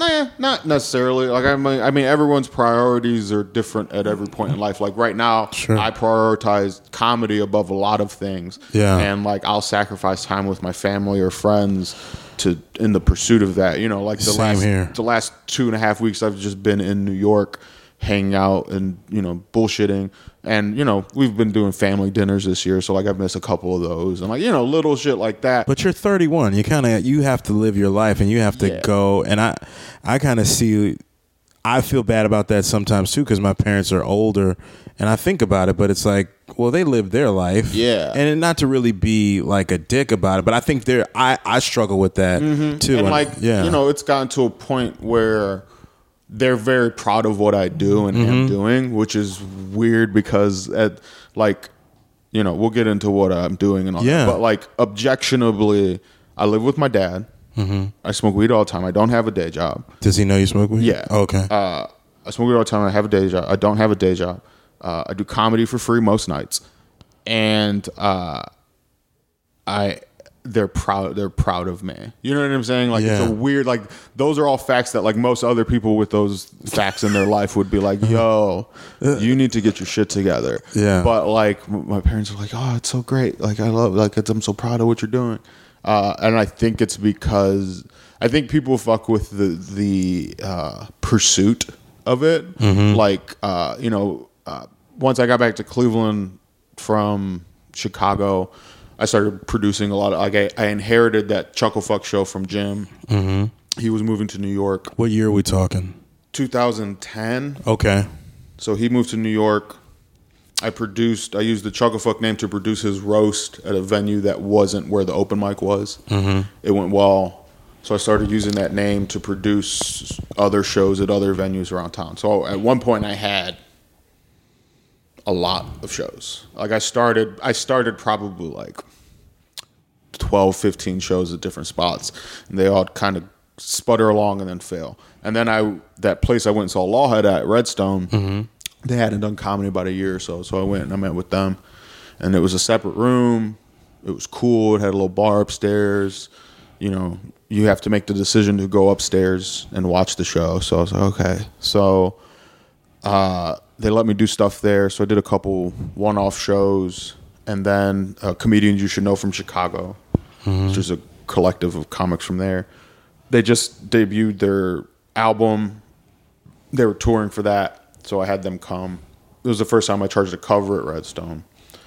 Nah, not necessarily. Like I mean, everyone's priorities are different at every point in life. Like right now, Sure. I prioritize comedy above a lot of things. Yeah. And like I'll sacrifice time with my family or friends in the pursuit of that. You know, like the last 2.5 weeks, I've just been in New York, hanging out and bullshitting. And, we've been doing family dinners this year, so, like, I've missed a couple of those. And, like, little shit like that. But you're 31. You have to live your life, and you have to go. And I kind of see, I feel bad about that sometimes, too, because my parents are older. And I think about it, but it's like, well, they lived their life. Yeah. And not to really be, like, a dick about it, but I think I struggle with that, too. And, it's gotten to a point where they're very proud of what I do and am doing, which is weird because we'll get into what I'm doing and all that. But like objectionably, I live with my dad. I smoke weed all the time. I don't have a day job. Does he know you smoke weed? Yeah. Okay. I smoke weed all the time. I have a day job. I don't have a day job. I do comedy for free most nights. And they're proud of me. You know what I'm saying? Like it's a weird, like those are all facts that like most other people with those facts in their life would be like, yo, you need to get your shit together. Yeah. But like my parents are like, oh, it's so great. Like I'm so proud of what you're doing. And I think it's because I think people fuck with the pursuit of it. Like, once I got back to Cleveland from Chicago, I started producing a lot of, like, I inherited that Chuckle Fuck show from Jim. He was moving to New York. What year are we talking? 2010. Okay. So he moved to New York. I used the Chuckle Fuck name to produce his roast at a venue that wasn't where the open mic was. It went well. So I started using that name to produce other shows at other venues around town. So at one point I had a lot of shows. Like I started probably like 12, 15 shows at different spots, and they all kind of sputter along and then fail. And then that place I went and saw Lawhead at Redstone, they hadn't done comedy about a year or so. So I went and I met with them, and it was a separate room. It was cool. It had a little bar upstairs. You have to make the decision to go upstairs and watch the show. So I was like, okay. So they let me do stuff there. So I did a couple one-off shows. And then Comedians You Should Know from Chicago, which is a collective of comics from there. They just debuted their album. They were touring for that. So I had them come. It was the first time I charged a cover at Redstone.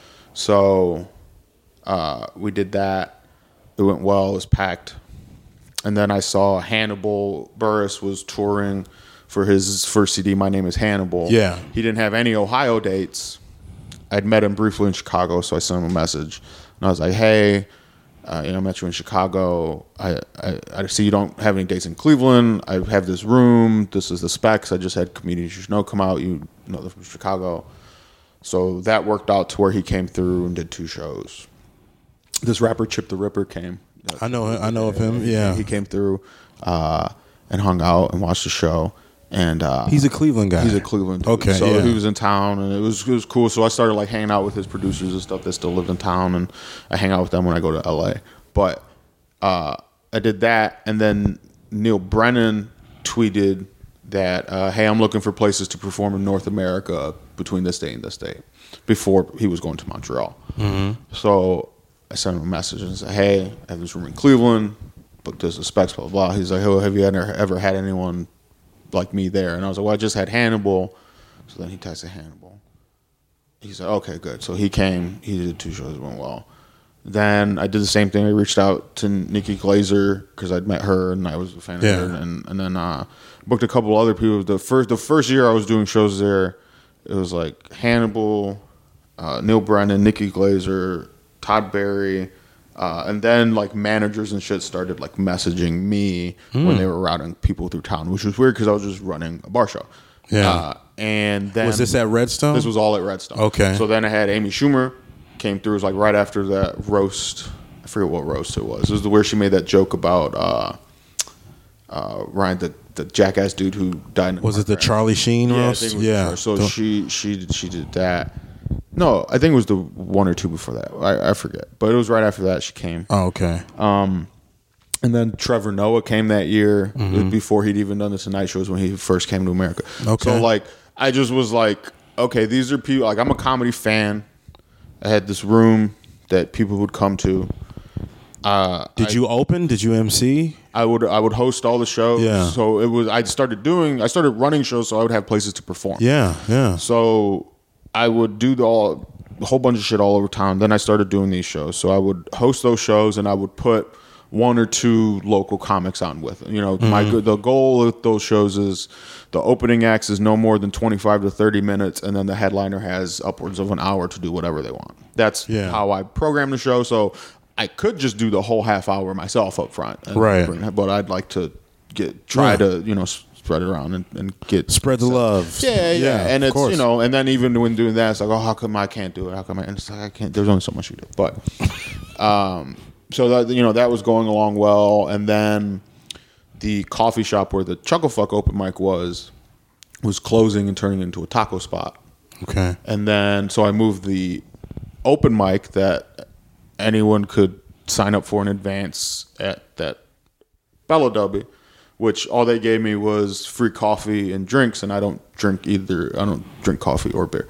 So we did that. It went well. It was packed. And then I saw Hannibal Buress was touring for his first CD, My Name is Hannibal. Yeah. He didn't have any Ohio dates. I'd met him briefly in Chicago, so I sent him a message. And I was like, hey, I met you in Chicago. I see you don't have any dates in Cleveland. I have this room. This is the specs. I just had Comedians You Should Know come out. You know they're from Chicago. So that worked out to where he came through and did 2 shows. This rapper Chip the Ripper came. I know of him. Yeah. He came through and hung out and watched the show. And he's a Cleveland guy. He's a Cleveland dude. Okay, so yeah. he was in town, and it was cool. So I started like hanging out with his producers and stuff that still lived in town, and I hang out with them when I go to LA. But I did that, and then Neil Brennan tweeted that, "Hey, I'm looking for places to perform in North America between this date and this date," before he was going to Montreal. So I sent him a message and said, "Hey, I have this room in Cleveland, but there's a specs, blah blah blah." He's like, "Oh, have you ever had anyone like me there?" And I was like, well, I just had Hannibal. So then he texted Hannibal. He said, okay, good. So he came, he did 2 shows, it went well. Then I did the same thing. I reached out to Nikki Glazer because I'd met her and I was a fan of her. And then booked a couple other people. The first year I was doing shows there, it was like Hannibal, Neil Brennan, Nikki Glazer, Todd Barry, and then like managers and shit started like messaging me when they were routing people through town, which was weird because I was just running a bar show. Yeah. And then Was this at Redstone? This was all at Redstone. Okay. So then I had Amy Schumer came through. It was like right after that roast. I forget what roast it was. It was where she made that joke about Ryan, the jackass dude who died. Was it the Charlie Sheen roast? I think it was so she did that. No, I think it was the 1 or 2 before that. I forget. But it was right after that she came. Oh, okay. And then Trevor Noah came that year before he'd even done the Tonight Shows when he first came to America. Okay. So like I just was like, okay, these are people. Like I'm a comedy fan. I had this room that people would come to. Did you open? Did you MC? I would host all the shows. Yeah. So it was. I started running shows, so I would have places to perform. Yeah, yeah. So I would do a whole bunch of shit all over town. Then I started doing these shows. So I would host those shows, and I would put one or two local comics on with it. You know, the goal of those shows is the opening acts is no more than 25 to 30 minutes, and then the headliner has upwards of an hour to do whatever they want. That's how I program the show. So I could just do the whole half hour myself up front, right? But I'd like to try to spread it around and get spread the love. Yeah. And it's and then even when doing that, it's like, oh, how come I can't do it? How come and it's like I can't? There's only so much you do, but so that that was going along well, and then the coffee shop where the Chucklefuck open mic was closing and turning into a taco spot. Okay. And then so I moved the open mic that anyone could sign up for in advance at that Bella Dubby, which all they gave me was free coffee and drinks, and I don't drink either. I don't drink coffee or beer.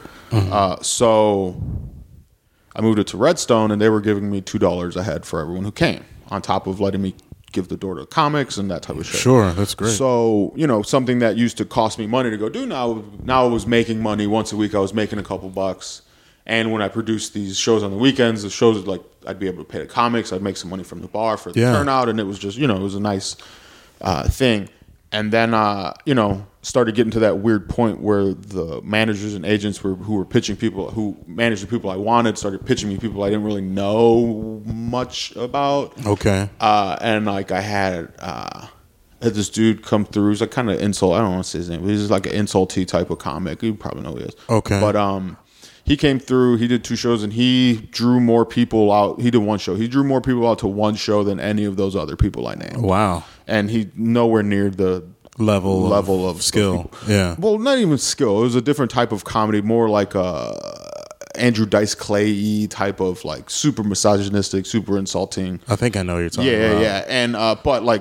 So I moved it to Redstone, and they were giving me $2 a head for everyone who came, on top of letting me give the door to comics and that type of shit. Sure, that's great. So, something that used to cost me money to go do now I was making money once a week. I was making a couple bucks. And when I produced these shows on the weekends, the shows would, like, I'd be able to pay the comics. I'd make some money from the bar for the turnout. And it was just, it was a nice thing. And then, started getting to that weird point where the managers and agents who were pitching people, who managed the people I wanted, started pitching me people I didn't really know much about. Okay. And like I had this dude come through. He's like kind of insult. I don't want to say his name, but he's like an insulty type of comic. You probably know who he is. Okay. But he came through. He did 2 shows, and he drew more people out. He did 1 show. He drew more people out to 1 show than any of those other people I named. Wow. And he nowhere near the level of skill. Yeah. Well, not even skill. It was a different type of comedy, more like Andrew Dice Clay type of like super misogynistic, super insulting. I think I know what you're talking about. Yeah. And but like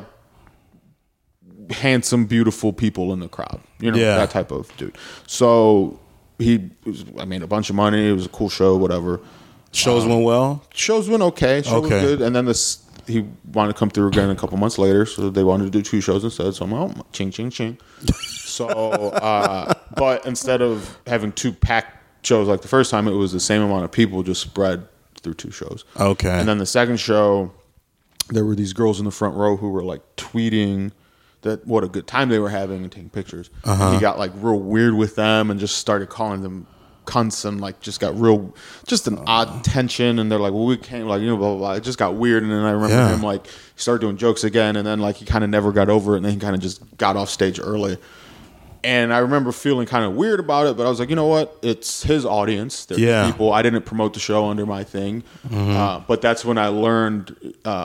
handsome, beautiful people in the crowd. That type of dude. So I made a bunch of money. It was a cool show, whatever. Shows went well? Shows went okay. Show was good. And then he wanted to come through again a couple months later, so they wanted to do 2 shows instead. So I'm like, oh, ching, ching, ching. So, but instead of having 2 packed shows like the first time, it was the same amount of people just spread through 2 shows. Okay. And then the second show, there were these girls in the front row who were like tweeting that what a good time they were having and taking pictures. And he got like real weird with them and just started calling them cunts and like just got just an odd tension. And they're like, well, we came like, blah, blah, blah. It just got weird. And then I remember him like, he started doing jokes again. And then like, he kind of never got over it. And then he kind of just got off stage early. And I remember feeling kind of weird about it, but I was like, you know what? It's his audience. They're people. I didn't promote the show under my thing. But that's when I learned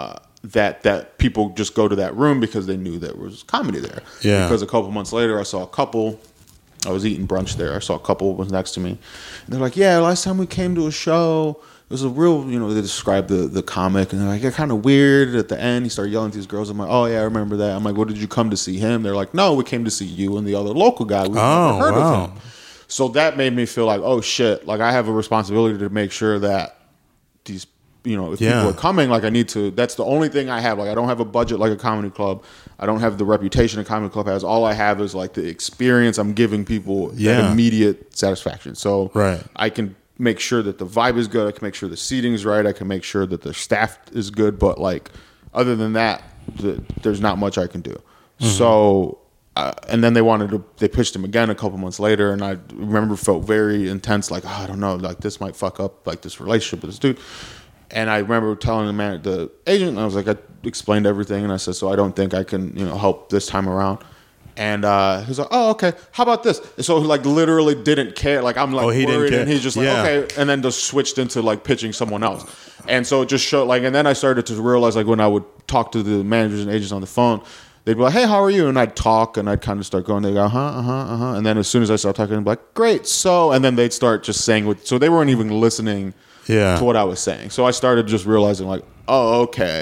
that people just go to that room because they knew there was comedy there. Yeah. Because a couple months later, I saw a couple. I was eating brunch there. I saw a couple was next to me. And they're like, yeah, last time we came to a show, it was a real, they described the comic. And they're like, it's kind of weird. At the end, he started yelling at these girls. I'm like, oh, yeah, I remember that. I'm like, what did you come to see him? They're like, no, we came to see you and the other local guy. We've never heard of him. So that made me feel like, oh, shit. Like, I have a responsibility to make sure that these if people are coming, like I need to, that's the only thing I have. Like I don't have a budget like a comedy club. I don't have the reputation a comedy club has. All I have is like the experience I'm giving people that immediate satisfaction. So I can make sure that the vibe is good. I can make sure the seating is right. I can make sure that the staff is good. But like, other than that, there's not much I can do. So, and then they pitched him again a couple months later. And I remember felt very intense. Like, I don't know, like this might fuck up like this relationship with this dude. And I remember telling the agent, and I was like, I explained everything, and I said, so I don't think I can, help this time around. And he was like, oh, okay, how about this? And so he like literally didn't care. Like I'm like worried, and he's just like, okay, and then just switched into like pitching someone else. And so it just showed like, and then I started to realize like when I would talk to the managers and agents on the phone, they'd be like, hey, how are you? And I'd talk, and I'd kind of start going, they'd go, and then as soon as I start talking, I'd be like, great, so, and then they'd start just saying so they weren't even listening to what I was saying. So I started just realizing like, oh, okay.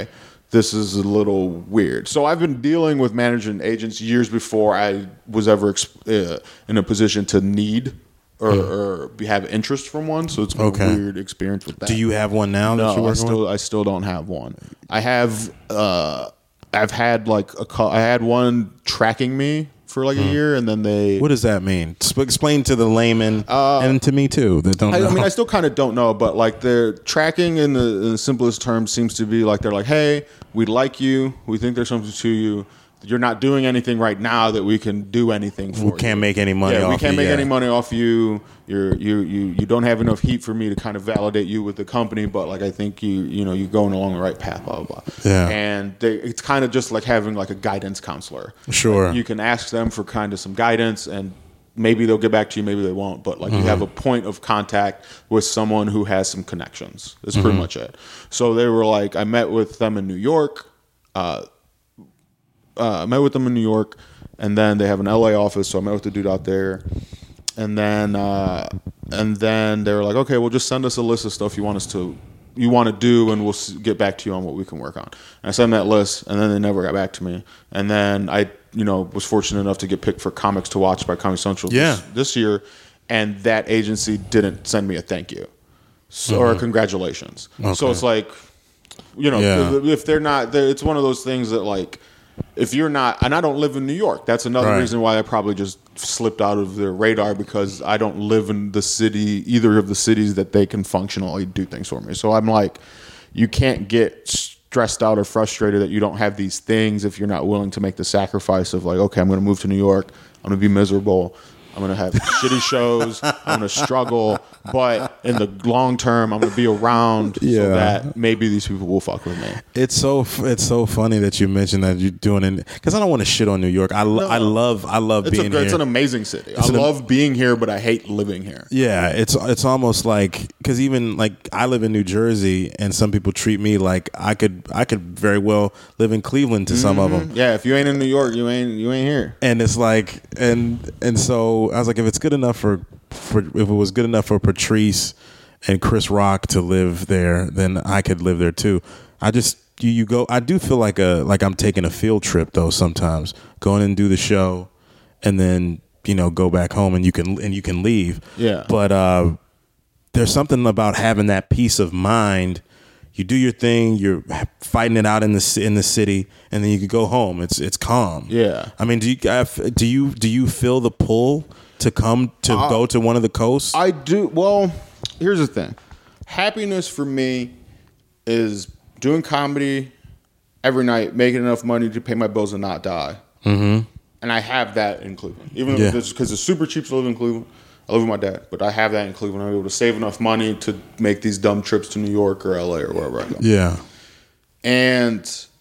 this is a little weird. So I've been dealing with managing agents years before I was ever in a position to need or have interest from one. So it's been a weird experience with that. Do you have one now? No, that you're working with? I still don't have one. I have. I've had like I had one tracking me for like a year, and then they. What does that mean? Explain to the layman and to me too that don't know. I mean, I still kind of don't know, but like the tracking in the simplest terms seems to be like they're like, hey, we like you, we think there's something to you. You're not doing anything right now that we can do anything for. We can't make any money. Yeah, off we can't you, make any money off you. You don't have enough heat for me to kind of validate you with the company, but like I think you're going along the right path, blah blah blah. Yeah. And it's kind of just like having like a guidance counselor. Sure. Like you can ask them for kind of some guidance, and maybe they'll get back to you, maybe they won't. But like you have a point of contact with someone who has some connections. That's pretty much it. So they were like, I met with them in New York. I met with them in New York, and then they have an LA office, so I met with the dude out there. And then they were like, okay, well, just send us a list of stuff you want to do, and we'll get back to you on what we can work on. And I sent them that list, and then they never got back to me. And then I, was fortunate enough to get picked for Comics to Watch by Comedy Central this year, and that agency didn't send me a thank you or congratulations. Okay. So it's like, if they're not, it's one of those things that like, if you're not, and I don't live in New York, that's another reason why I probably just slipped out of their radar, because I don't live in either of the cities that they can functionally do things for me. So I'm like, you can't get stressed out or frustrated that you don't have these things if you're not willing to make the sacrifice of like, okay, I'm going to move to New York, I'm going to be miserable, I'm going to have shitty shows, I'm going to struggle, but in the long term, I'm going to be around so that maybe these people will fuck with me. It's so funny that you mentioned that you're doing it, because I don't want to shit on New York. I love being here. It's an amazing city. I love being here, but I hate living here. Yeah, it's almost like, because even like I live in New Jersey, and some people treat me like I could very well live in Cleveland to some of them. Yeah, if you ain't in New York, you ain't here. And it's like, and so I was like, if it's good enough if it was good enough for Patrice and Chris Rock to live there, then I could live there too. I just you go. I do feel like I'm taking a field trip though sometimes, going and do the show, and then go back home and you can leave. Yeah. But there's something about having that peace of mind. You do your thing, you're fighting it out in the city, and then you can go home. It's calm. Yeah. I mean, do you feel the pull to go to one of the coasts? I do. Well, here's the thing. Happiness for me is doing comedy every night, making enough money to pay my bills and not die. Mm-hmm. And I have that in Cleveland, even because it's super cheap to live in Cleveland. I live with my dad, but I have that in Cleveland. I'm able to save enough money to make these dumb trips to New York or LA or wherever I go. Yeah. And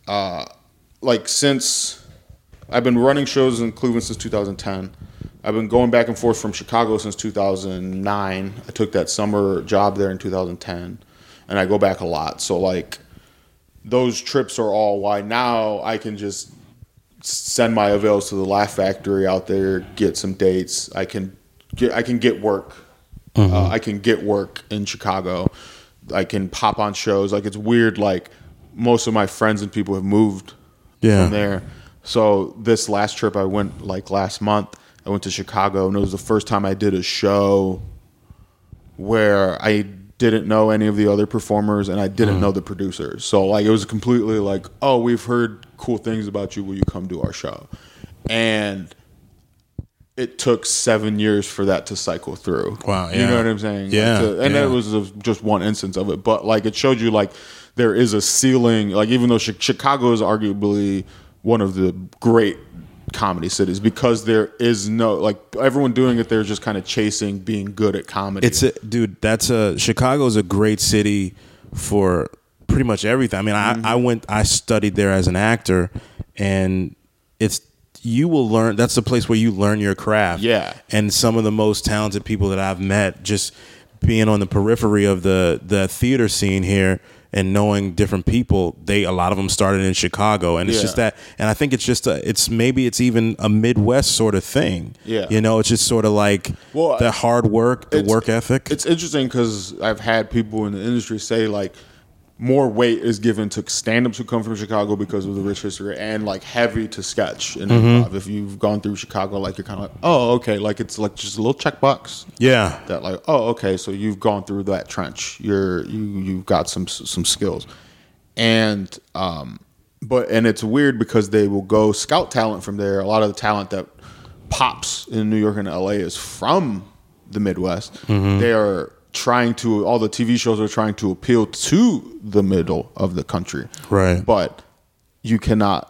since I've been running shows in Cleveland since 2010, I've been going back and forth from Chicago since 2009. I took that summer job there in 2010, and I go back a lot. So like those trips are all why now I can just send my avails to the Laugh Factory out there, get some dates. I can get work. Mm-hmm. I can get work in Chicago. I can pop on shows. Like it's weird. Like most of my friends and people have moved from there. So this last trip I went like last month. I went to Chicago, and it was the first time I did a show where I didn't know any of the other performers and I didn't know the producers. So like it was completely like, oh, we've heard cool things about you. Will you come do our show? And it took 7 years for that to cycle through. Wow, yeah. You know what I'm saying? Yeah. That was just one instance of it. But like it showed you like there is a ceiling. Like even though Chicago is arguably one of the great comedy cities, because there is no, like everyone doing it there is just kind of chasing being good at comedy. Chicago's a great city for pretty much everything. I mean, I studied there as an actor, and you will learn. That's the place where you learn your craft. Yeah. And some of the most talented people that I've met, just being on the periphery of the theater scene here and knowing different people, a lot of them started in Chicago, and it's just that. And I think it's just it's even a Midwest sort of thing. Yeah. It's just sort of like the hard work, the work ethic. It's interesting because I've had people in the industry say like, more weight is given to stand-ups who come from Chicago because of the rich history, and like heavy to sketch and improv. If you've gone through Chicago, like you're kind of like, oh, okay, like it's like just a little checkbox. Yeah. That like, oh, okay, so you've gone through that trench. You've got some skills, and and it's weird because they will go scout talent from there. A lot of the talent that pops in New York and LA is from the Midwest. They are all the TV shows are trying to appeal to the middle of the country. Right. But you cannot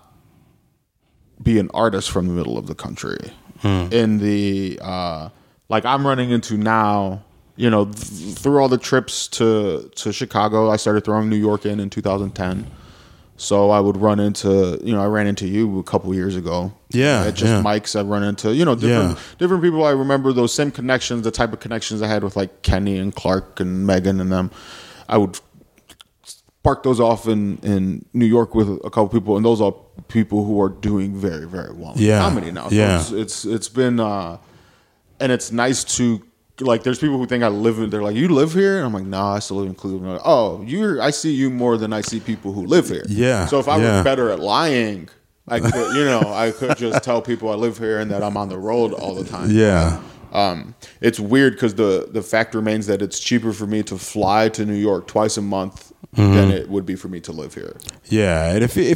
be an artist from the middle of the country. In the, like I'm running into now, through all the trips to Chicago, I started throwing New York in 2010. So I would run into, I ran into you a couple years ago. Yeah. At just Mike's, I run into, different people. I remember those same connections, the type of connections I had with like Kenny and Clark and Megan and them. I would spark those off in New York with a couple people, and those are people who are doing very, very well in comedy now. So it's been, and it's nice to, like, there's people who think I live in. They're like, "You live here?" And I'm like, "Nah, I still live in Cleveland." Like, oh, I see you more than I see people who live here. Yeah. So if I was better at lying, I could, I could just tell people I live here and that I'm on the road all the time. Yeah. It's weird because the fact remains that it's cheaper for me to fly to New York twice a month than it would be for me to live here. Yeah, and if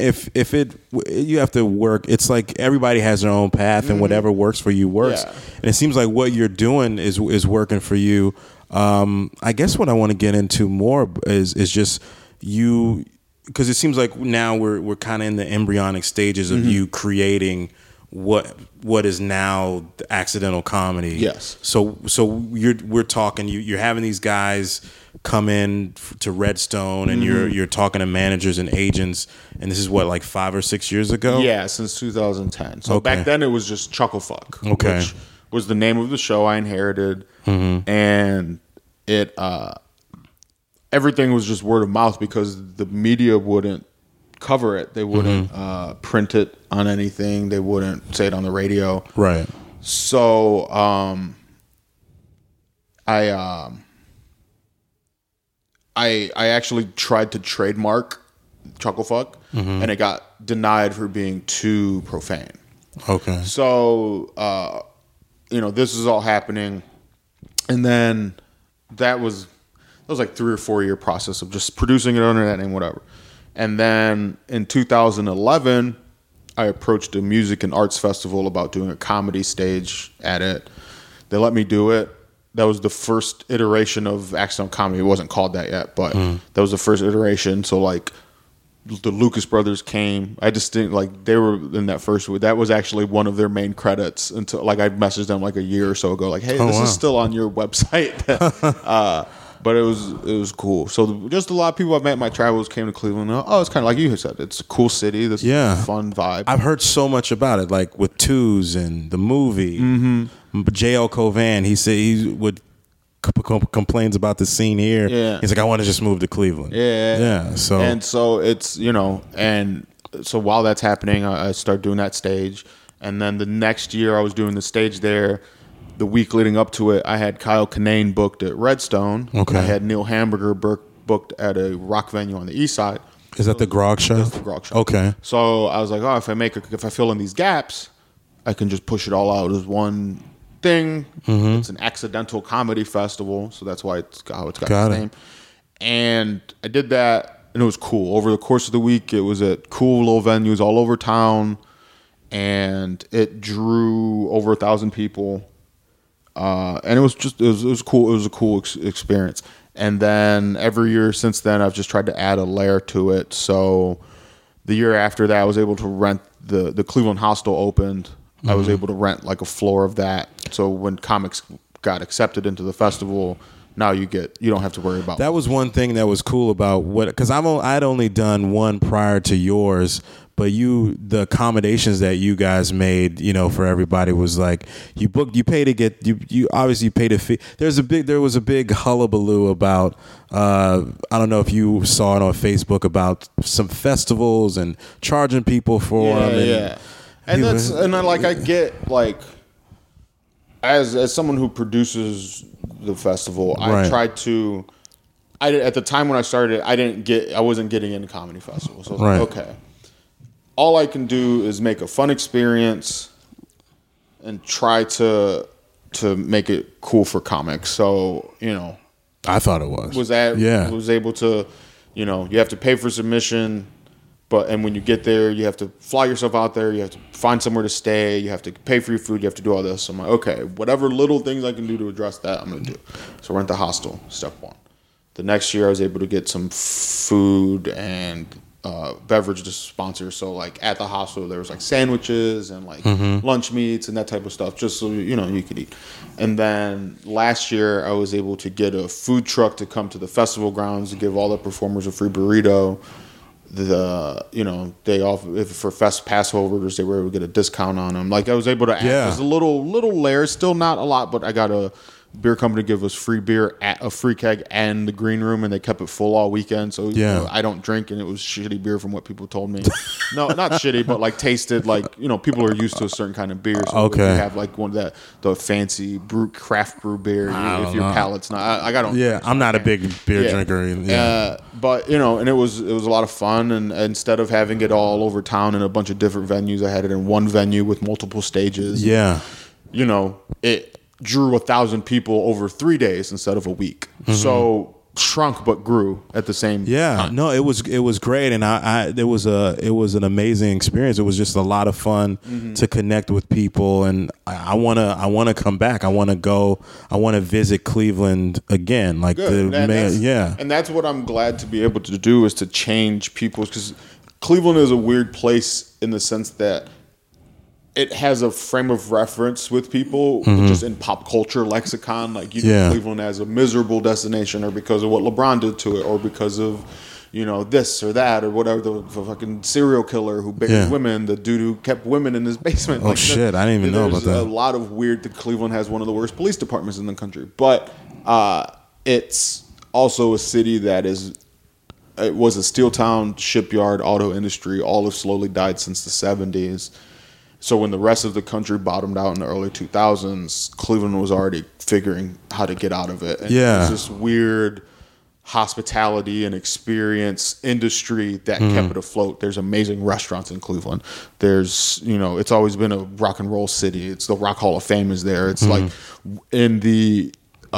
you have to work, it's like everybody has their own path, and whatever works for you works. Yeah. And it seems like what you're doing is working for you. I guess what I want to get into more is just you, because it seems like now we're kind of in the embryonic stages of you creating what is now the accidental comedy. Yes. So we're talking. You're having these guys come in to Redstone, and you're talking to managers and agents, and this is what, like 5 or 6 years ago? Yeah, since 2010. So back then it was just Chucklefuck, which was the name of the show I inherited, and it everything was just word of mouth because the media wouldn't cover it. They wouldn't print it on anything. They wouldn't say it on the radio. Right. So I actually tried to trademark Chucklefuck, and it got denied for being too profane. Okay. So, this is all happening, and then that was like 3 or 4 year process of just producing it under that name, whatever. And then in 2011, I approached a music and arts festival about doing a comedy stage at it. They let me do it. That was the first iteration of Accidental Comedy. It wasn't called that yet, but that was the first iteration. So, like, the Lucas Brothers came. I just didn't, like, they were in that first week. That was actually one of their main credits until, like, I messaged them like a year or so ago, like, hey, this is still on your website. But it was cool. So just a lot of people I've met in my travels came to Cleveland. Oh, it's kind of like you said. It's a cool city. This fun vibe. I've heard so much about it, like with Twos and the movie. J.L. Covan, he said he would complains about the scene here. Yeah. He's like, I want to just move to Cleveland. Yeah. So it's, and so while that's happening, I start doing that stage. And then the next year I was doing the stage there. The week leading up to it, I had Kyle Kinane booked at Redstone. Okay. I had Neil Hamburger booked at a rock venue on the east side. Is that the Grog Show? That's the Grog Show. Okay. So I was like, oh, if I fill in these gaps, I can just push it all out as one thing. It's an accidental comedy festival, so that's why it's got its name. And I did that, and it was cool. Over the course of the week, it was at cool little venues all over town, and it drew over 1,000 people. And it was cool. It was a cool experience. And then every year since then, I've just tried to add a layer to it. So the year after that, I was able to rent the Cleveland Hostel opened. I was able to rent like a floor of that. So when comics got accepted into the festival, now you don't have to worry about that. Was one thing that was cool about because I'd only done one prior to yours. But the accommodations that you guys made, for everybody was like you pay to get you obviously pay to fee. There was a big hullabaloo about I don't know if you saw it on Facebook about some festivals and charging people for them. And I get like as someone who produces the festival, right. at the time when I started, I wasn't getting into comedy festivals. So I was Right. like, okay, all I can do is make a fun experience and try to make it cool for comics. So, I thought it was. was able to, you have to pay for submission, and when you get there, you have to fly yourself out there, you have to find somewhere to stay, you have to pay for your food, you have to do all this. So I'm like, okay, whatever little things I can do to address that, I'm going to do. So rent the hostel, step one. The next year, I was able to get some food and beverage sponsors. So like at the hostel, there was like sandwiches and like lunch meats and that type of stuff, just so you could eat. And then last year, I was able to get a food truck to come to the festival grounds to give all the performers a free burrito. They offer for pass holders, they were able to get a discount on them. Like I was able to add, it was a little layer, still not a lot, but I got a beer company give us free beer at a free keg and the green room, and they kept it full all weekend. So I don't drink, and it was shitty beer from what people told me. No, not shitty, but like tasted like people are used to a certain kind of beer. So if you have like one of the fancy craft brew beer, if your palate's not, I don't. Yeah, I'm not a big beer drinker. Yeah. But and it was a lot of fun, and instead of having it all over town in a bunch of different venues, I had it in one venue with multiple stages. Yeah. It drew 1,000 people over 3 days instead of a week. So shrunk but grew at the same time. No, it was great, and it was an amazing experience. It was just a lot of fun to connect with people, and I wanna come back. I wanna visit Cleveland again. Like and that's what I'm glad to be able to do, is to change people's, because Cleveland is a weird place in the sense that it has a frame of reference with people just in pop culture lexicon. Like Cleveland as a miserable destination, or because of what LeBron did to it, or because of this or that, or whatever, the fucking serial killer who banged women, the dude who kept women in his basement. Oh shit, I didn't even know about that. There's a lot of weird. Cleveland has one of the worst police departments in the country, but it's also a city that it was a steel town, shipyard, auto industry. All have slowly died since the 70s. So when the rest of the country bottomed out in the early 2000s, Cleveland was already figuring how to get out of it. And it was this weird hospitality and experience industry that kept it afloat. There's amazing restaurants in Cleveland. There's, it's always been a rock and roll city. It's the Rock Hall of Fame is there. It's like in the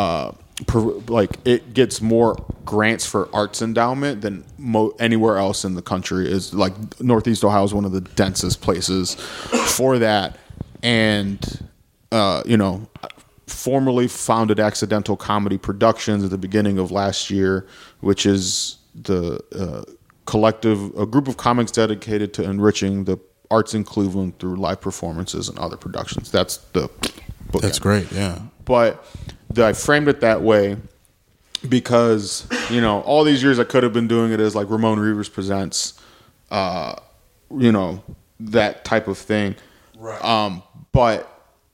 it gets more grants for arts endowment than anywhere else in the country. Is like Northeast Ohio is one of the densest places for that, and formerly founded Accidental Comedy Productions at the beginning of last year, which is the a group of comics dedicated to enriching the arts in Cleveland through live performances and other productions. That's the book. That's great, yeah. But I framed it that way because, all these years I could have been doing it as like Ramon Rivers Presents, that type of thing. Right. But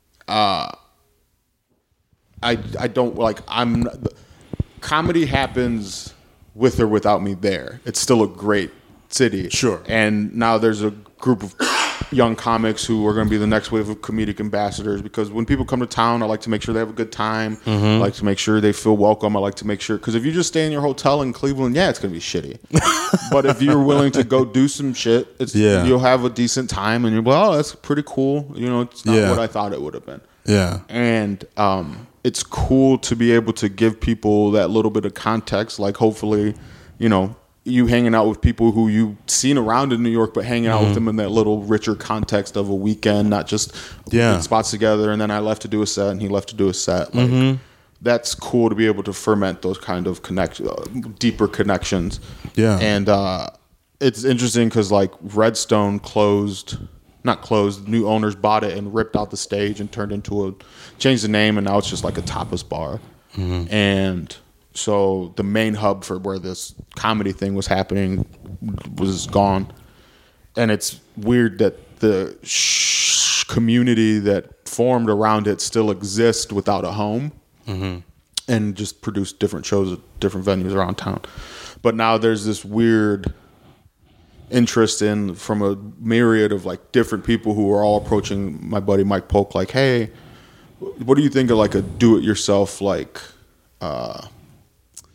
I don't comedy happens with or without me there. It's still a great city. Sure. And now there's a group of young comics who are going to be the next wave of comedic ambassadors, because when people come to town, I like to make sure they have a good time. I like to make sure they feel welcome. I like to make sure, because if you just stay in your hotel in Cleveland, it's going to be shitty. But if you're willing to go do some shit, you'll have a decent time, and you're like, oh, that's pretty cool. It's not what I thought it would have been. Yeah. And it's cool to be able to give people that little bit of context, like hopefully, you hanging out with people who you've seen around in New York, but hanging out with them in that little richer context of a weekend, not just spots together. And then I left to do a set and he left to do a set. Like, that's cool to be able to ferment those kind of deeper connections. Yeah. And it's interesting because like Redstone new owners bought it and ripped out the stage and changed the name. And now it's just like a tapas bar. And so the main hub for where this comedy thing was happening was gone. And it's weird that the community that formed around it still exists without a home and just produce different shows at different venues around town. But now there's this weird interest from a myriad of like different people who are all approaching my buddy Mike Polk like, hey, what do you think of like a do-it-yourself like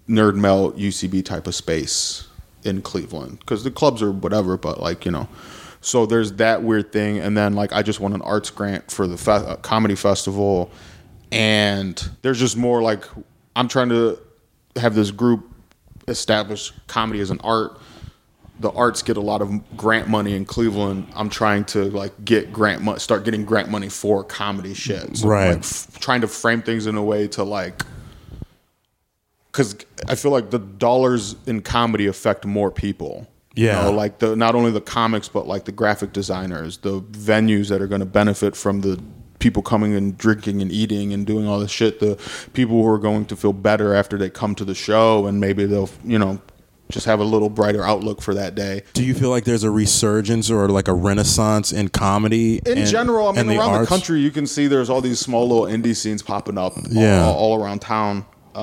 Nerd Melt, UCB type of space in Cleveland, because the clubs are whatever, but like, you know, so there's that weird thing. And then like I just won an arts grant for the comedy festival, and there's just more like I'm trying to have this group establish comedy as an art. The arts get a lot of grant money in Cleveland. I'm trying to like get start getting grant money for comedy shit. So right. Like trying to frame things in a way to like, because I feel like the dollars in comedy affect more people. Yeah. You know, like not only the comics, but like the graphic designers, the venues that are going to benefit from the people coming and drinking and eating and doing all this shit, the people who are going to feel better after they come to the show, and maybe they'll, you know, just have a little brighter outlook for that day. Do you feel like there's a resurgence or like a renaissance in comedy? In general, I mean, around the arts? country, you can see there's all these small little indie scenes popping up all around town.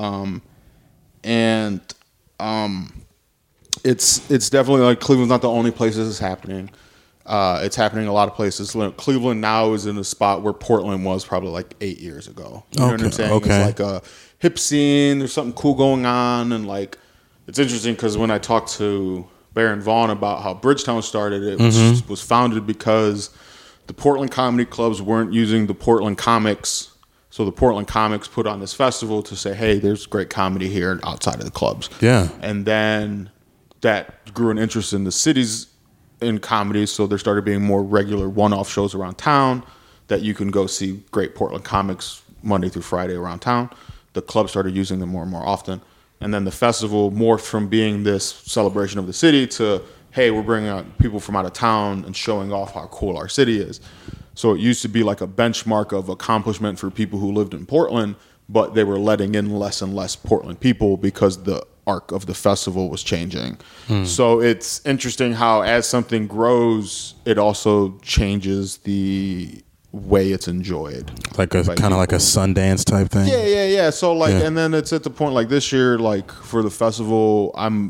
It's definitely like Cleveland's not the only place this is happening. It's happening in a lot of places. Cleveland now is in a spot where Portland was probably like 8 years ago. You know what I'm saying? Okay. It's like a hip scene. There's something cool going on, and like it's interesting because when I talked to Baron Vaughn about how Bridgetown started, it was founded because the Portland comedy clubs weren't using the Portland comics. So the Portland comics put on this festival to say, hey, there's great comedy here outside of the clubs. Yeah. And then that grew an interest in the cities in comedy. So there started being more regular one-off shows around town that you can go see great Portland comics Monday through Friday around town. The club started using them more and more often. And then the festival morphed from being this celebration of the city to, hey, we're bringing out people from out of town and showing off how cool our city is. So it used to be like a benchmark of accomplishment for people who lived in Portland, but they were letting in less and less Portland people because the arc of the festival was changing. So it's interesting how as something grows, it also changes the way it's enjoyed. Like a kind of like a Sundance type thing. Yeah. So like, and then it's at the point like this year, like for the festival, I'm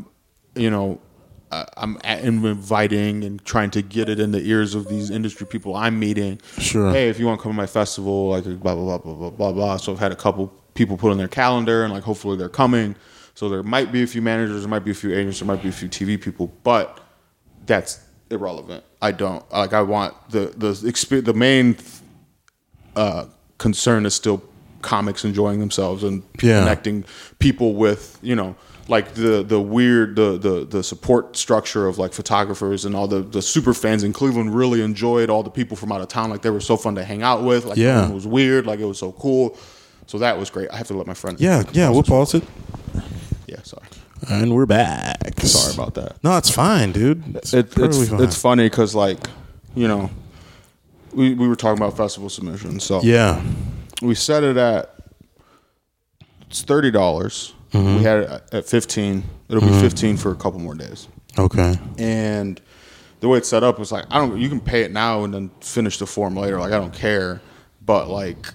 inviting and trying to get it in the ears of these industry people I'm meeting. Sure. Hey, if you want to come to my festival, like blah blah blah blah blah blah blah. So I've had a couple people put on their calendar, and like hopefully they're coming. So there might be a few managers, there might be a few agents, there might be a few TV people, but that's irrelevant. I don't like. I want the main concern is still comics enjoying themselves and connecting people with, you know, like the weird the support structure of like photographers and all the super fans in Cleveland really enjoyed all the people from out of town. Like they were so fun to hang out with. Like it was weird. Like it was so cool. So that was great. I have to let my friend. Yeah. We'll pause it. Yeah, sorry. And we're back. Sorry about that. No, it's fine, dude. It's funny because, like, you know, we were talking about festival submissions. So we set it at it's $30. We had it at $15. It'll be $15 for a couple more days. Okay. And the way it's set up is like you can pay it now and then finish the form later. Like I don't care, but like.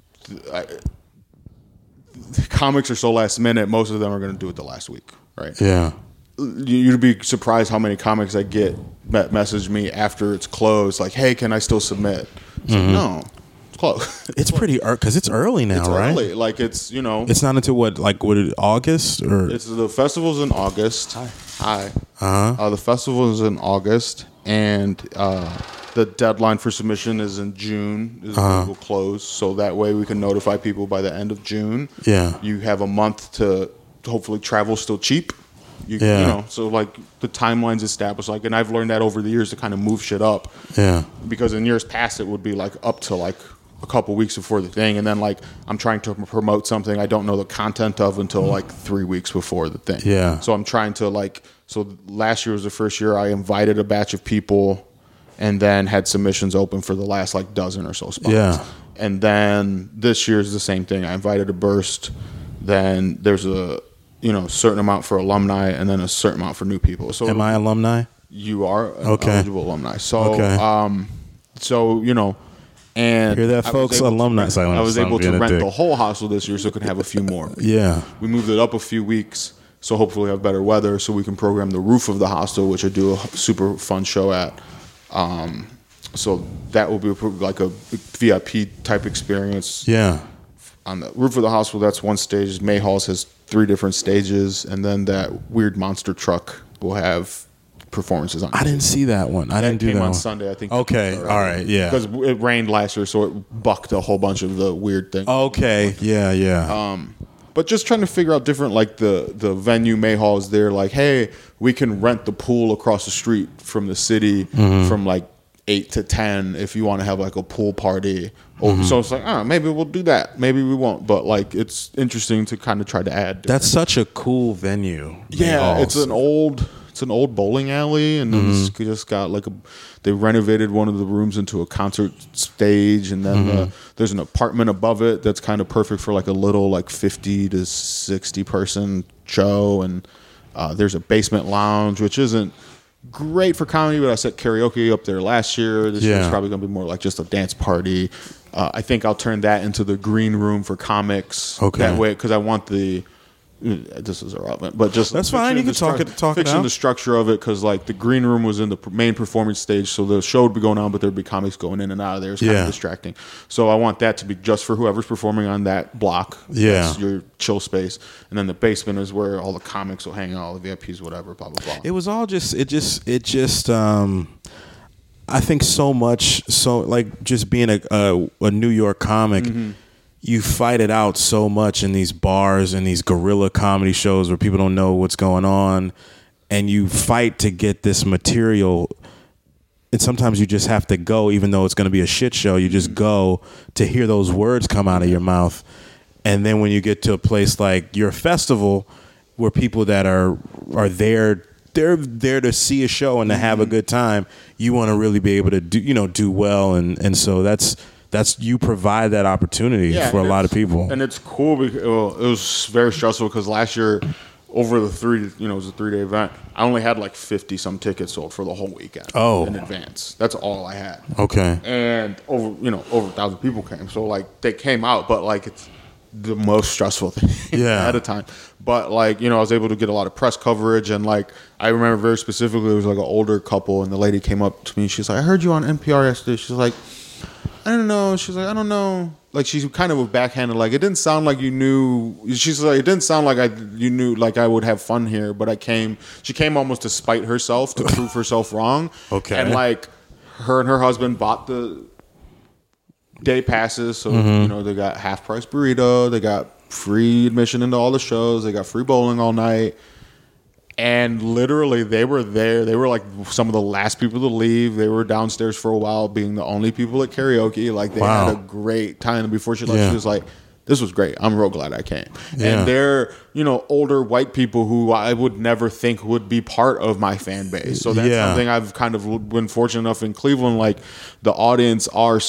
Comics are so last minute. Most of them are going to do it the last week, right? Yeah. You'd be surprised how many comics I get that message me after it's closed, like, "Hey, can I still submit?" It's like, no, it's closed. It's pretty because it's early now, right? Early. Like it's it's not until what August or it's the festival's in August. Hi. The festival is in August, and the deadline for submission is in June. Will close, so that way we can notify people by the end of June. Yeah, you have a month to hopefully travel still cheap. You know, so like the timeline's established. Like, and I've learned that over the years to kind of move shit up. Yeah, because in years past it would be like up to like a couple weeks before the thing, and then like I'm trying to promote something I don't know the content of until like 3 weeks before the thing. Yeah, so I'm trying to like. So last year was the first year I invited a batch of people. And then had submissions open for the last like dozen or so spots. Yeah. And then this year's the same thing. I invited a burst. Then there's a certain amount for alumni, and then a certain amount for new people. So am I alumni? You are an eligible alumni. So and hear that, folks? Alumni silence. I was able to rent the whole hostel this year, so I could have a few more. Yeah. We moved it up a few weeks, so hopefully have better weather, so we can program the roof of the hostel, which I do a super fun show at. So that will be like a VIP type experience. Yeah. On the roof of the hospital, that's one stage. Mayhalls has 3 different stages, and then that weird monster truck will have performances on. I didn't see that one. I didn't do that on one. Sunday, I think. Okay, all right, yeah. Because it rained last year, so it bucked a whole bunch of the weird things. Okay, yeah. But just trying to figure out different, like the venue Mayhall is there, like, hey, we can rent the pool across the street from the city from like 8 to 10 if you want to have like a pool party. So it's like, maybe we'll do that. Maybe we won't. But like, it's interesting to kind of try to add. That's such a cool venue. Yeah, it's an old bowling alley, and then it's just got like they renovated one of the rooms into a concert stage, and then there's an apartment above it that's kind of perfect for like a little like 50 to 60 person show, and there's a basement lounge, which isn't great for comedy, but I set karaoke up there last year. This year's probably going to be more like just a dance party. I think I'll turn that into the green room for comics that way, because I want this is irrelevant, but just that's fine. You can talk it out. The structure of it, because like the green room was in the main performance stage, so the show would be going on, but there'd be comics going in and out of there. It's kind of distracting. So I want that to be just for whoever's performing on that block. Yeah, that's your chill space, and then the basement is where all the comics will hang out, all the VIPs, whatever, blah blah blah. It was all just. I think so much. So like just being a New York comic. You fight it out so much in these bars and these guerrilla comedy shows where people don't know what's going on, and you fight to get this material. And sometimes you just have to go, even though it's going to be a shit show. You just go to hear those words come out of your mouth. And then when you get to a place like your festival, where people that are there, they're there to see a show and to have a good time. You want to really be able to do well, and so that's you provide that opportunity for a lot of people. And it's cool because it was very stressful because last year over the it was a 3-day event. I only had like 50 some tickets sold for the whole weekend in advance. That's all I had. Okay. And over 1,000 people came. So like they came out, but like it's the most stressful thing at a time. But like, I was able to get a lot of press coverage, and like I remember very specifically it was like an older couple, and the lady came up to me, she's like, I heard you on NPR yesterday. She's like, I don't know. She's like, I don't know. Like, she's kind of a backhanded. Like, it didn't sound like you knew. She's like, it didn't sound like you knew, like, I would have fun here. But she came almost to spite herself, to prove herself wrong. Okay. And, like, her and her husband bought the day passes. So, they got half-price burrito. They got free admission into all the shows. They got free bowling all night. And literally, they were there. They were like some of the last people to leave. They were downstairs for a while, being the only people at karaoke. Like, they had a great time. And before she left, she was like, this was great. I'm real glad I came. Yeah. And they're, older white people who I would never think would be part of my fan base. So that's something I've kind of been fortunate enough in Cleveland. Like, the audience are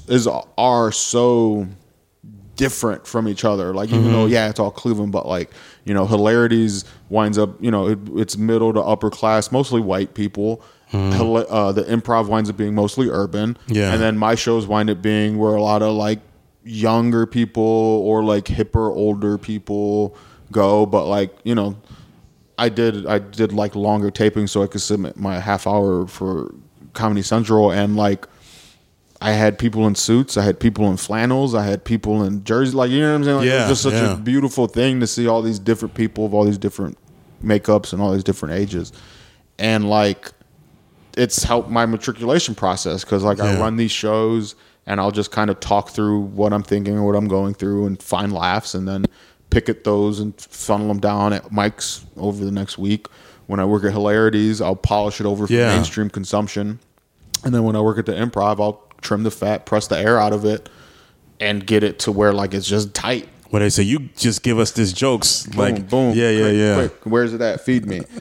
so different from each other. Like, even though, it's all Cleveland, but like, Hilarities winds up, it's middle to upper class, mostly white people. The Improv winds up being mostly urban. Yeah. And then my shows wind up being where a lot of like younger people or like hipper older people go. But like, I did like longer tapings so I could submit my half hour for Comedy Central, and like I had people in suits, I had people in flannels, I had people in jerseys, like, you know what I'm saying? Like, it was just such a beautiful thing to see all these different people of all these different makeups and all these different ages. And like, it's helped my matriculation process, because like I run these shows and I'll just kind of talk through what I'm thinking or what I'm going through and find laughs, and then pick at those and funnel them down at mics over the next week. When I work at Hilarities, I'll polish it over for mainstream consumption. And then when I work at the Improv, I'll trim the fat, press the air out of it, and get it to where like it's just tight. When they say, you just give us these jokes, boom, like boom, quick, where's it at? Feed me.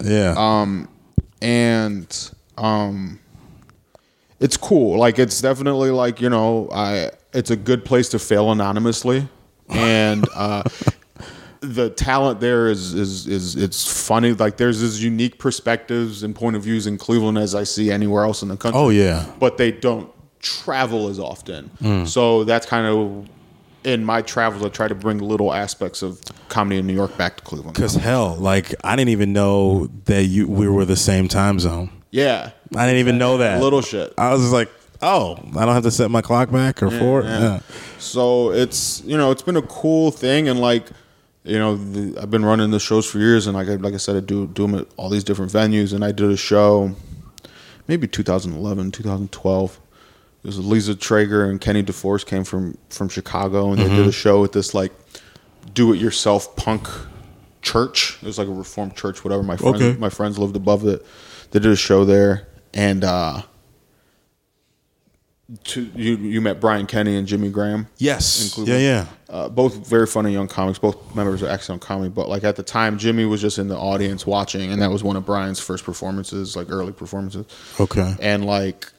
It's cool. Like, it's definitely like, it's a good place to fail anonymously, and the talent there is it's funny. Like, there's this unique perspectives and point of views in Cleveland as I see anywhere else in the country. Oh yeah, but they don't travel as often. So that's kind of, in my travels, I try to bring little aspects of comedy in New York back to Cleveland. Because hell, like, I didn't even know that we were the same time zone. Yeah, I didn't even know that. Little shit. I was just like, oh, I don't have to set my clock back or forward. Yeah. So it's it's been a cool thing, and like, I've been running the shows for years, and like I said, I do them at all these different venues. And I did a show, maybe 2011, 2012. It was Lisa Traeger and Kenny DeForce came from Chicago, and they did a show at this like do-it-yourself punk church. It was like a Reformed church, whatever. My friends lived above it. They did a show there, and you met Brian Kenny and Jimmy Graham. Yes. Yeah. Both very funny young comics. Both members of Excellent Comedy. But like at the time, Jimmy was just in the audience watching, and that was one of Brian's first performances, like early performances. Okay. And like,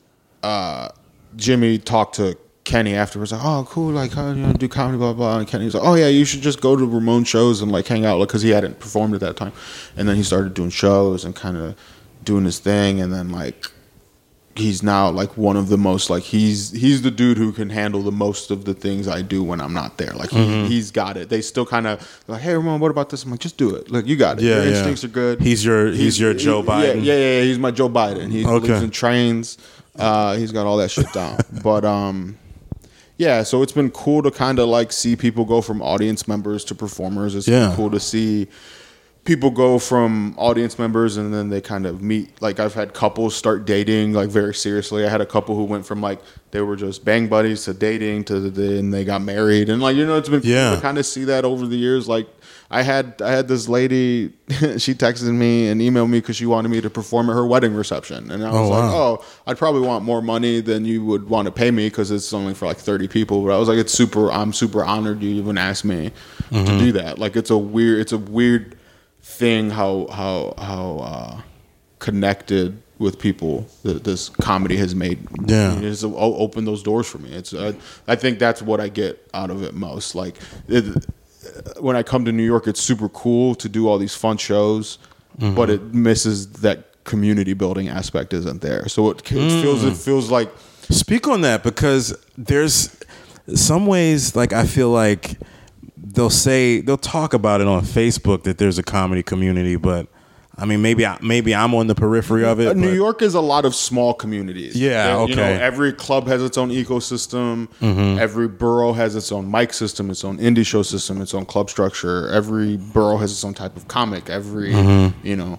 Jimmy talked to Kenny afterwards, like, oh, cool, like, how do you do comedy, blah, blah. And Kenny's like, oh, yeah, you should just go to Ramon shows and like hang out, because he hadn't performed at that time. And then he started doing shows and kind of doing his thing, and then like he's now like one of the most like he's the dude who can handle the most of the things I do when I'm not there. Like he's got it. They still kind of like, hey Ramon, what about this? I'm like, just do it. Like, you got it. Yeah, your instincts are good. He's your Joe Biden. Yeah. He's my Joe Biden. He believes in trains. He's got all that shit down. But yeah, so it's been cool to kind of like see people go from audience members to performers. It's been cool to see people go from audience members and then they kind of meet. Like, I've had couples start dating like very seriously. I had a couple who went from like they were just bang buddies to dating and they got married, and like, it's been cool to kind of see that over the years. Like, I had this lady, she texted me and emailed me because she wanted me to perform at her wedding reception, and I was like, I'd probably want more money than you would want to pay me because it's only for like 30 people. But I was like, I'm super honored you even asked me to do that. Like, it's a weird thing how connected with people that this comedy has made. It's opened those doors for me. It's I think that's what I get out of it most. Like, when I come to New York, it's super cool to do all these fun shows, but it misses that community building aspect isn't there. So it feels like. Speak on that, because there's some ways, like, I feel like they'll talk about it on Facebook that there's a comedy community, but I mean, maybe I'm on the periphery of it. New York is a lot of small communities. Yeah, okay. Every club has its own ecosystem. Every borough has its own mic system, its own indie show system, its own club structure. Every borough has its own type of comic. Everywhere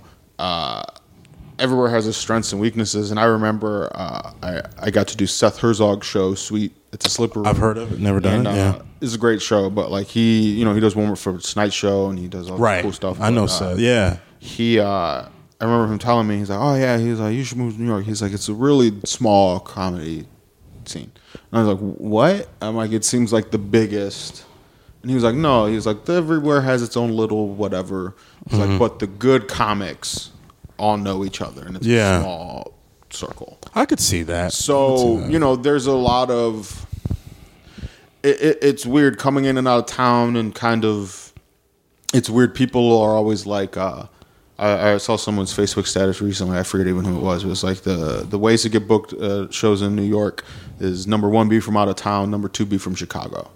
has its strengths and weaknesses. And I remember I got to do Seth Herzog's show, Sweet. It's a Slipper. I've heard of it, never done it. Yeah, it's a great show. But like he does one for Tonight Show, and he does all this cool stuff. I know Seth. Yeah. I remember him telling me, he's like, oh yeah, he's like, you should move to New York. He's like, it's a really small comedy scene. And I was like, what? I'm like, it seems like the biggest. And he was like, no. He's like, everywhere has its own little whatever. He's like, but the good comics all know each other, and it's a small circle. I could see that. So, there's a lot of it's weird coming in and out of town, and kind of it's weird. People are always like, I saw someone's Facebook status recently. I forget even who it was. It was like the ways to get booked shows in New York is number 1, be from out of town. Number 2, be from Chicago.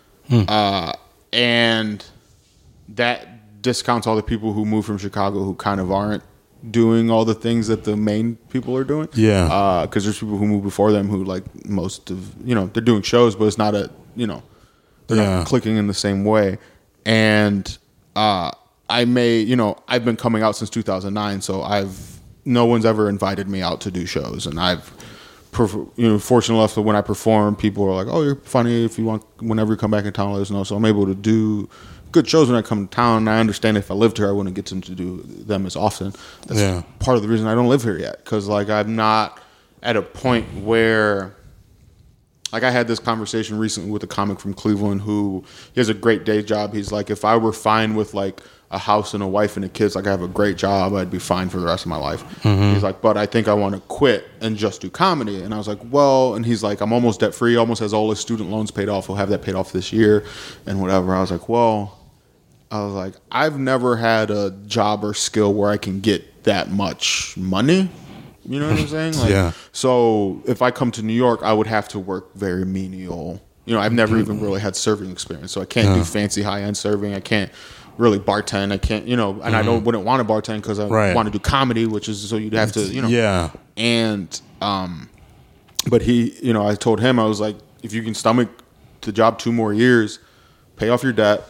And that discounts all the people who move from Chicago who kind of aren't doing all the things that the main people are doing. Yeah. Because there's people who move before them who, like, most of, they're doing shows, but it's not they're not clicking in the same way. And I've been coming out since 2009, so no one's ever invited me out to do shows, and I've fortunate enough that when I perform, people are like, oh, you're funny, if you want, whenever you come back in town, let us know. So I'm able to do good shows when I come to town, and I understand if I lived here, I wouldn't get to do them as often. That's part of the reason I don't live here yet, because like I'm not at a point where, like, I had this conversation recently with a comic from Cleveland who he has a great day job. He's like, if I were fine with like a house and a wife and a kids, like I have a great job, I'd be fine for the rest of my life. He's like, but I think I want to quit and just do comedy. And I was like, well, and he's like, I'm almost debt free, almost has all his student loans paid off. He'll have that paid off this year and whatever. I was like, I've never had a job or skill where I can get that much money. You know what I'm saying? Like, so if I come to New York, I would have to work very menial. I've never even really had serving experience, so I can't do fancy high-end serving. I can't really bartend. I can't, and I wouldn't want to bartend because I want to do comedy, which is, so you'd have to, And, but he, I told him, I was like, if you can stomach the job 2 more years, pay off your debt,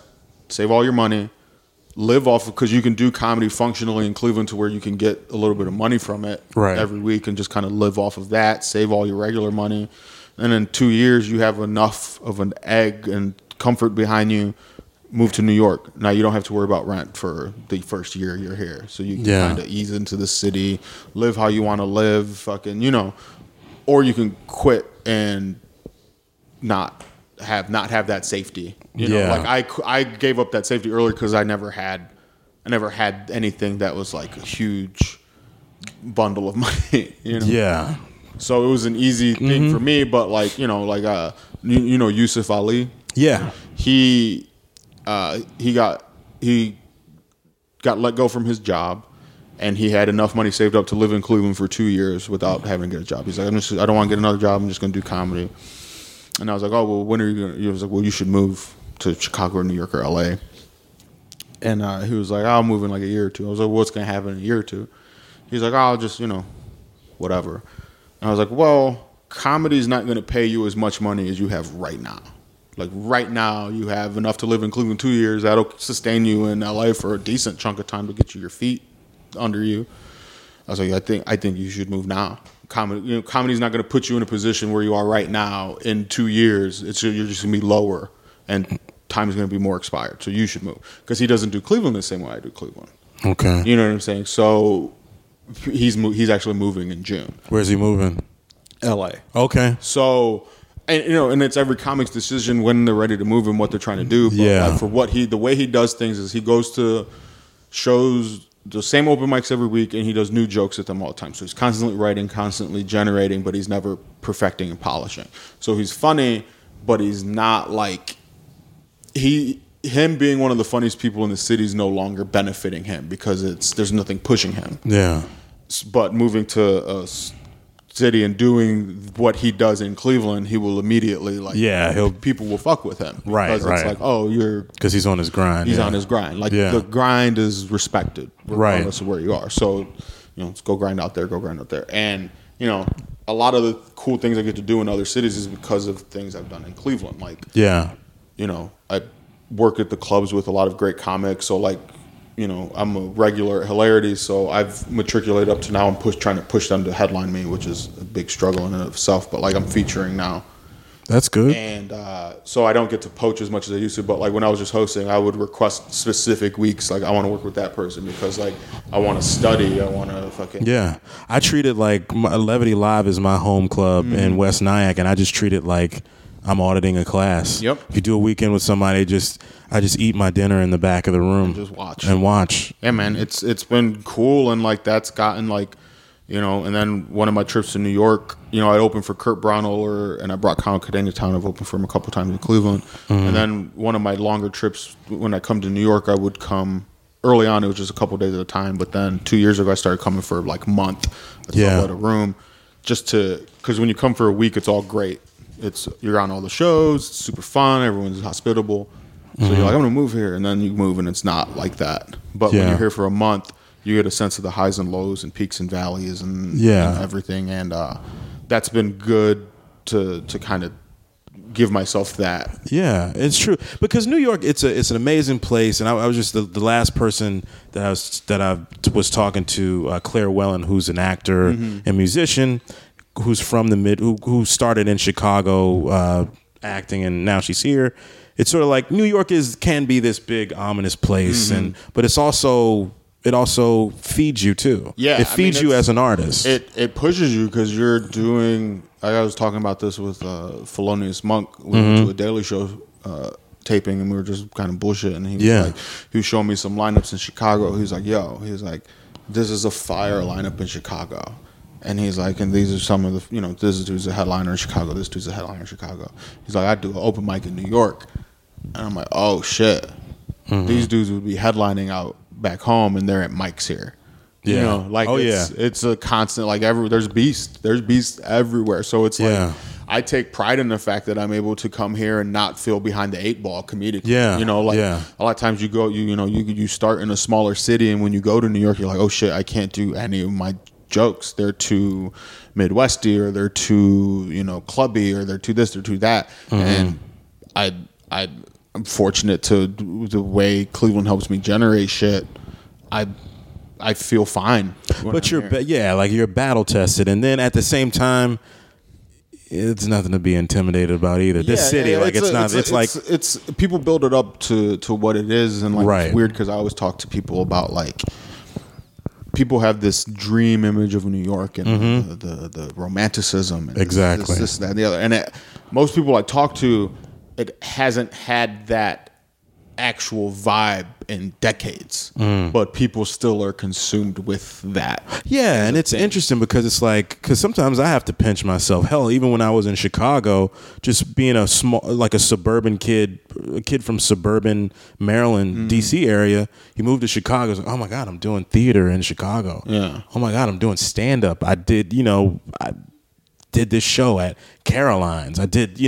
save all your money, live off of, because you can do comedy functionally in Cleveland to where you can get a little bit of money from it every week and just kind of live off of that, save all your regular money. And in 2 years, you have enough of an egg and comfort behind you, move to New York. Now you don't have to worry about rent for the first year you're here. So you can kind of ease into the city, live how you want to live, fucking, you know, or you can quit and not have that safety. You know, like I gave up that safety early because I never had anything that was like a huge bundle of money, you know? Yeah. So it was an easy thing for me, but like, you know, like you know Yusuf Ali? Yeah. He got let go from his job, and he had enough money saved up to live in Cleveland for 2 years without having to get a job. He's like, I don't want to get another job. I'm just going to do comedy. And I was like, oh, well, when are you going to? He was like, well, you should move to Chicago or New York or LA. And he was like, I'll move in like a year or two. I was like, well, what's going to happen in a year or two? He's like, I'll just, you know, whatever. And I was like, well, comedy's not going to pay you as much money as you have right now. Like right now, you have enough to live in Cleveland 2 years. That'll sustain you in LA for a decent chunk of time to get you your feet under you. I was like, I think you should move now. Comedy's not going to put you in a position where you are right now in 2 years. You're just going to be lower, and time is going to be more expired. So you should move, because he doesn't do Cleveland the same way I do Cleveland. Okay. You know what I'm saying? So he's actually moving in June. Where's he moving? LA. Okay. So, and you know, and it's every comic's decision when they're ready to move and what they're trying to do. But like for the way he does things is he goes to shows, the same open mics every week, and he does new jokes at them all the time. So he's constantly writing, constantly generating, but he's never perfecting and polishing. So he's funny, but he's not like him being one of the funniest people in the city is no longer benefiting him because there's nothing pushing him. Yeah. But moving to a city and doing what he does in Cleveland, he will immediately people will fuck with him. Right, because it's like, oh, because he's on his grind. He's on his grind. Like the grind is respected regardless of where you are. So, you know, let's go grind out there, And, you know, a lot of the cool things I get to do in other cities is because of things I've done in Cleveland. Like, you know, I work at the clubs with a lot of great comics. So like, you know, I'm a regular at Hilarity, so I've matriculated up to now. I'm trying to push them to headline me, which is a big struggle in and of itself. But like, I'm featuring now. That's good. And so I don't get to poach as much as I used to. But like when I was just hosting, I would request specific weeks. Like I want to work with that person because like I want to study. I want to fucking I treat it like Levity Live is my home club in West Nyack, and I just treat it like I'm auditing a class. Yep. If you do a weekend with somebody, I just eat my dinner in the back of the room. Just watch. Yeah, man. It's been cool, and like that's gotten like, you know, and then one of my trips to New York, you know, I opened for Kurt Braunohler, and I brought Colin Cadena Town. I've opened for him a couple times in Cleveland. And then one of my longer trips, when I come to New York, I would come early on. It was just a couple days at a time. But then 2 years ago, I started coming for like a month. At a room, because when you come for a week, it's all great. You're on all the shows, it's super fun, everyone's hospitable. So you're like, I'm gonna move here, and then you move, and it's not like that. But when you're here for a month, you get a sense of the highs and lows and peaks and valleys and everything, and that's been good to kind of give myself that. Yeah, it's true, because New York, it's an amazing place, and I was just the last person that I was talking to, Claire Wellen, who's an actor and musician, who's from who started in Chicago acting, and now she's here. It's sort of like New York can be this big ominous place, but it also feeds you too. Yeah, it feeds you as an artist. It pushes you because you're doing. I was talking about this with Felonious Monk. We went to a Daily Show taping, and we were just kind of bullshitting. And he was showing me some lineups in Chicago. He's like, this is a fire lineup in Chicago. And he's like, and these are some of the, you know, this dude's a headliner in Chicago. This dude's a headliner in Chicago. He's like, I do an open mic in New York. And I'm like, oh, shit. These dudes would be headlining out back home, and they're at mics here. Yeah. You know, like, it's a constant, like, there's beasts everywhere. So it's like, I take pride in the fact that I'm able to come here and not feel behind the eight ball comedically. Yeah. You know, like, a lot of times you start in a smaller city, and when you go to New York, you're like, oh, shit, I can't do any of my jokes. They're too Midwesty, or they're too, you know, clubby, or they're too this, they're too that. And I'm fortunate to the way Cleveland helps me generate shit. I feel fine. But you're you're battle tested, and then at the same time, it's nothing to be intimidated about either. This city, it's people build it up to what it is, and like right. It's weird because I always talk to people about like people have this dream image of New York and the romanticism, and exactly this, that, and the other, and most people I talk to, it hasn't had that actual vibe in decades, but people still are consumed with that. Yeah, and it's interesting because it's like, because sometimes I have to pinch myself. Hell, even when I was in Chicago, just being a suburban kid, a kid from suburban Maryland, DC area, he moved to Chicago. Like, oh my God, I'm doing theater in Chicago. Yeah. Oh my God, I'm doing stand up. I did this show at Caroline's.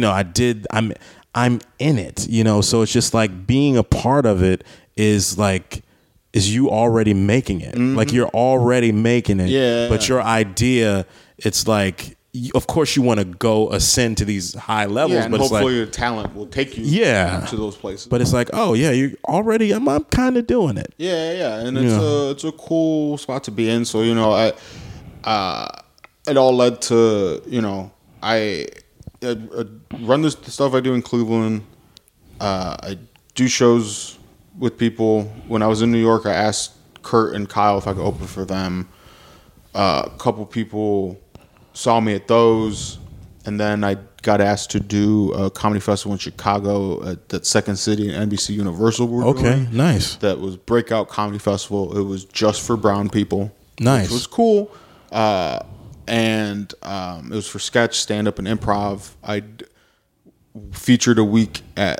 I'm in it, so it's just like being a part of it is you already making it. Like you're already making it. Yeah. But your idea, it's like, of course you want to go ascend to these high levels, and but hopefully it's like your talent will take you to those places. But it's like, oh yeah, you already, I'm kind of doing it. Yeah. And it's a cool spot to be in. So, it all led to, I run the stuff I do in Cleveland. I do shows with people. When I was in New York, I asked Kurt and Kyle if I could open for them. A couple people saw me at those, and then I got asked to do a comedy festival in Chicago at that Second City and NBC Universal were doing. Okay, nice. That was Breakout Comedy Festival. It was just for brown people. Nice. Which was cool. And it was for sketch, stand-up, and improv. I featured a week at